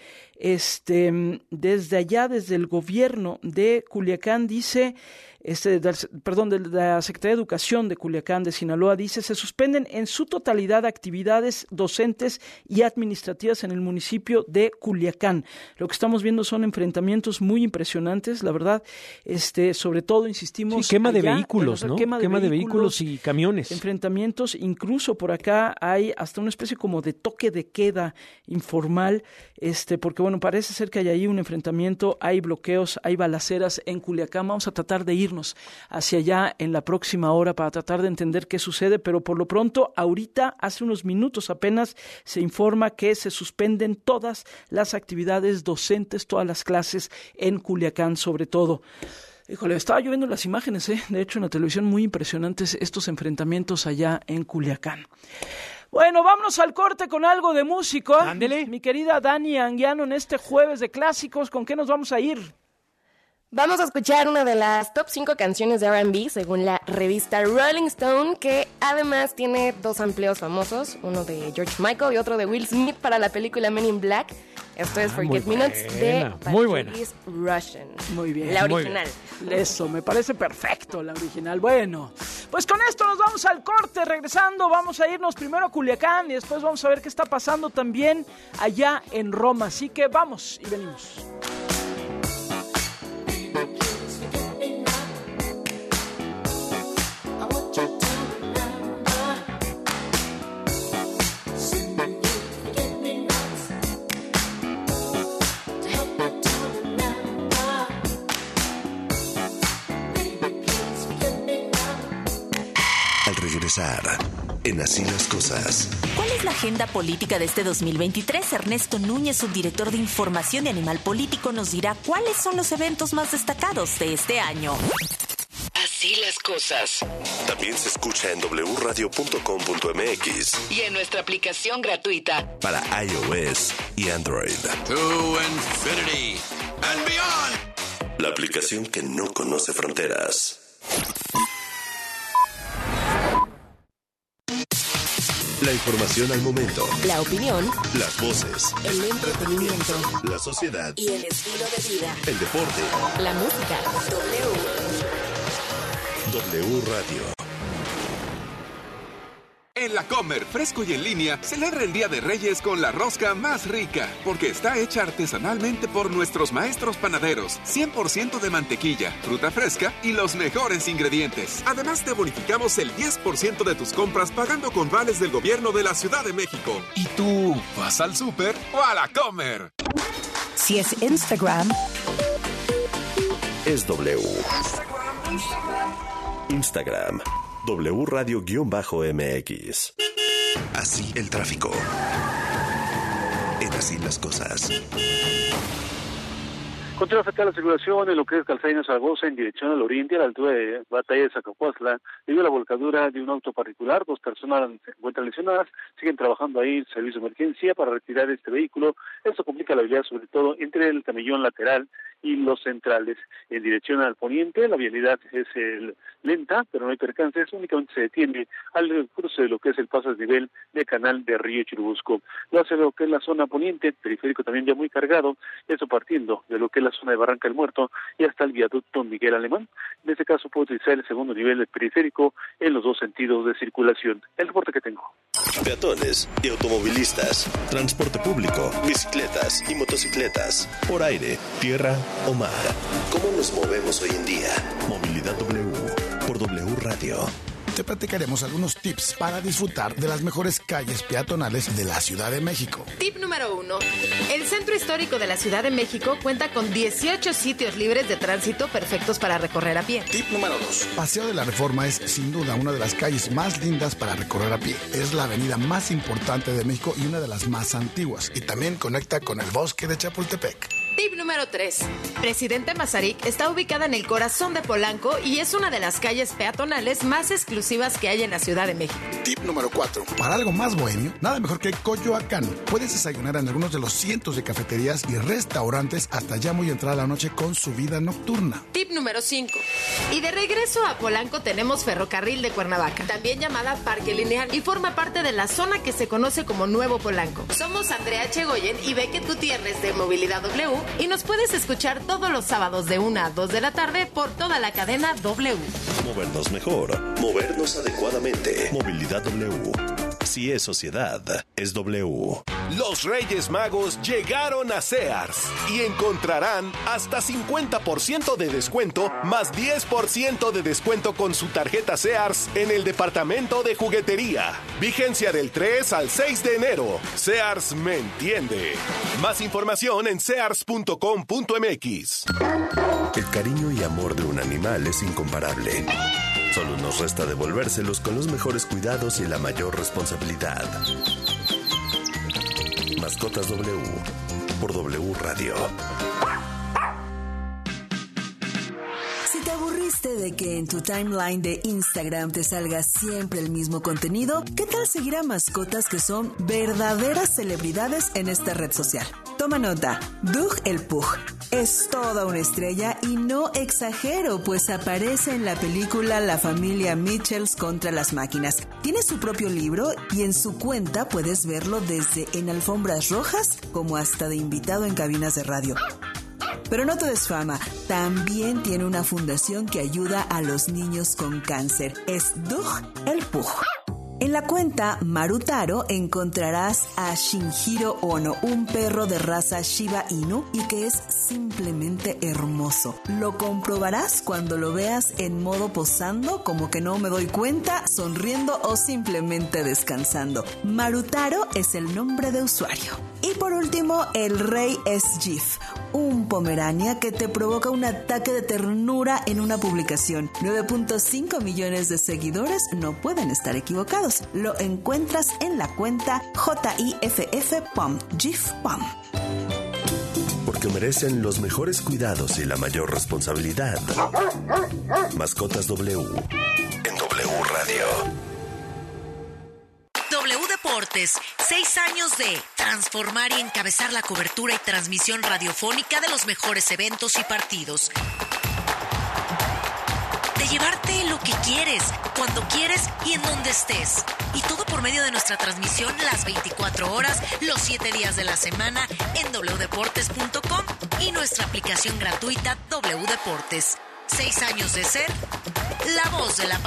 Speaker 8: Este, desde allá, desde el gobierno de Culiacán, dice, este, del, perdón, de la Secretaría de Educación de Culiacán, de Sinaloa, dice, se suspenden en su totalidad actividades docentes y administrativas en el municipio de Culiacán. Lo que estamos viendo son enfrentamientos muy impresionantes, la verdad, este, sobre todo, insistimos...
Speaker 9: Sí, quema
Speaker 8: allá,
Speaker 9: de vehículos,
Speaker 8: en,
Speaker 9: ¿no?
Speaker 8: Quema, de,
Speaker 9: quema
Speaker 8: vehículos,
Speaker 9: de vehículos y camiones.
Speaker 8: Enfrentamientos, incluso por acá hay hasta una especie como de toque de queda informal, este, porque bueno, parece ser que hay ahí un enfrentamiento, hay bloqueos, hay balaceras en Culiacán. Vamos a tratar de ir dirigirnos hacia allá en la próxima hora para tratar de entender qué sucede, pero por lo pronto, ahorita, hace unos minutos apenas, se informa que se suspenden todas las actividades docentes, todas las clases en Culiacán, sobre todo. Híjole, estaba yo viendo las imágenes, ¿eh? De hecho, en la televisión, muy impresionantes estos enfrentamientos allá en Culiacán. Bueno, vámonos al corte con algo de músico.
Speaker 9: Ándele.
Speaker 8: Mi querida Dani Anguiano, en este jueves de clásicos, ¿con qué nos vamos a ir?
Speaker 1: Vamos a escuchar una de las top cinco canciones de R and B según la revista Rolling Stone, que además tiene dos amplios famosos, uno de George Michael y otro de Will Smith para la película Men in Black. Esto es
Speaker 9: Ah,
Speaker 1: Forget Me
Speaker 9: muy
Speaker 1: Nots
Speaker 9: buena,
Speaker 1: de
Speaker 9: muy buena.
Speaker 1: Patrice Russian.
Speaker 8: Muy bien.
Speaker 1: La
Speaker 8: muy
Speaker 1: original.
Speaker 8: bien. Eso, me parece perfecto, la original. Bueno, pues con esto nos vamos al corte. Regresando, vamos a irnos primero a Culiacán y después vamos a ver qué está pasando también allá en Roma. Así que vamos y venimos.
Speaker 2: Al regresar, en Así las Cosas.
Speaker 12: ¿Cuál es la agenda política de este dos mil veintitrés? Ernesto Núñez, subdirector de Información de Animal Político, nos dirá cuáles son los eventos más destacados de este año.
Speaker 5: Así las cosas.
Speaker 2: También se escucha en doble u radio punto com punto m x
Speaker 5: Y en nuestra aplicación gratuita
Speaker 2: para iOS y Android.
Speaker 24: To infinity and beyond.
Speaker 2: La aplicación que no conoce fronteras. La información al momento.
Speaker 1: La opinión.
Speaker 2: Las voces.
Speaker 1: El entretenimiento.
Speaker 2: La sociedad.
Speaker 1: Y el estilo de vida.
Speaker 2: El deporte.
Speaker 1: La música. W.
Speaker 2: W Radio.
Speaker 7: En la Comer, fresco y en línea, celebra el Día de Reyes con la rosca más rica, porque está hecha artesanalmente por nuestros maestros panaderos, cien por ciento de mantequilla, fruta fresca y los mejores ingredientes. Además, te bonificamos el diez por ciento de tus compras pagando con vales del gobierno de la Ciudad de México. ¿Y tú, vas al súper o a la Comer?
Speaker 10: Si es Instagram,
Speaker 2: Es W. Instagram. W Radio-M X. Así el tráfico. En Así las Cosas.
Speaker 11: Continúa afectada la circulación en lo que es Calzaina Zaragoza en dirección al oriente, a la altura de Batalla de Zacapuazla, debido a la volcadura de un auto particular. Dos personas se encuentran lesionadas, siguen trabajando ahí el servicio de emergencia para retirar este vehículo. Esto complica la vialidad, sobre todo entre el camellón lateral y los centrales. En dirección al poniente, la vialidad es el, lenta, pero no hay percances, únicamente se detiene al cruce de lo que es el paso a desnivel de Canal de Río Churubusco. Lo hace lo que es la zona poniente, periférico también ya muy cargado, eso partiendo de lo que es la zona de Barranca del Muerto y hasta el viaducto Miguel Alemán. En este caso puede utilizar el segundo nivel del periférico en los dos sentidos de circulación. El reporte que tengo.
Speaker 2: Peatones y automovilistas, transporte público, bicicletas y motocicletas, por aire, tierra o mar. ¿Cómo nos movemos hoy en día? Movilidad W por W Radio.
Speaker 15: Te platicaremos algunos tips para disfrutar de las mejores calles peatonales de la Ciudad de México.
Speaker 16: Tip número uno. El Centro Histórico de la Ciudad de México cuenta con dieciocho sitios libres de tránsito perfectos para recorrer a pie.
Speaker 15: Tip número dos. Paseo de la Reforma es sin duda una de las calles más lindas para recorrer a pie. Es la avenida más importante de México y una de las más antiguas. Y también conecta con el bosque de Chapultepec.
Speaker 16: Tip número tres. Presidente Mazarik está ubicada en el corazón de Polanco y es una de las calles peatonales más exclusivas que hay en la Ciudad de México.
Speaker 15: Tip número cuatro. Para algo más bohemio, nada mejor que Coyoacán. Puedes desayunar en algunos de los cientos de cafeterías y restaurantes hasta ya muy entrada la noche con su vida nocturna.
Speaker 16: Tip número cinco. Y de regreso a Polanco tenemos Ferrocarril de Cuernavaca, también llamada Parque Lineal, y forma parte de la zona que se conoce como Nuevo Polanco. Somos Andrea Chegoyen y Becket Gutiérrez de Movilidad W y nos puedes escuchar todos los sábados de una a dos de la tarde por toda la cadena W.
Speaker 2: Movernos mejor, movernos adecuadamente. Movilidad W. Si es sociedad, es W.
Speaker 4: Los Reyes Magos llegaron a Sears y encontrarán hasta cincuenta por ciento de descuento más diez por ciento de descuento con su tarjeta Sears en el departamento de juguetería. Vigencia del tres al seis de enero. Sears me entiende. Más información en sears punto com punto m x.
Speaker 2: El cariño y amor de un animal es incomparable. Solo nos resta devolvérselos con los mejores cuidados y la mayor responsabilidad. Mascotas W por W Radio.
Speaker 17: Si te aburriste de que en tu timeline de Instagram te salga siempre el mismo contenido, ¿qué tal seguir a mascotas que son verdaderas celebridades en esta red social? Toma nota, Doug el Pug es toda una estrella y no exagero, pues aparece en la película La familia Mitchells contra las máquinas. Tiene su propio libro y en su cuenta puedes verlo desde en alfombras rojas como hasta de invitado en cabinas de radio. Pero no todo es fama, también tiene una fundación que ayuda a los niños con cáncer. Es Doug el Pug. En la cuenta Marutaro encontrarás a Shinjiro Ono, un perro de raza Shiba Inu y que es simplemente hermoso. Lo comprobarás cuando lo veas en modo posando, como que no me doy cuenta, sonriendo o simplemente descansando. Marutaro es el nombre de usuario. Y por último, el rey es Jif, un pomerania que te provoca un ataque de ternura en una publicación. nueve punto cinco millones de seguidores no pueden estar equivocados. Lo encuentras en la cuenta J I F F P O M, Jif P O M.
Speaker 2: Porque merecen los mejores cuidados y la mayor responsabilidad. Mascotas W en W Radio.
Speaker 18: W Deportes, seis años de transformar y encabezar la cobertura y transmisión radiofónica de los mejores eventos y partidos. De llevarte lo que quieres, cuando quieres y en donde estés. Y todo por medio de nuestra transmisión las veinticuatro horas, los siete días de la semana en doble u deportes punto com y nuestra aplicación gratuita W Deportes. Seis años de ser la voz de la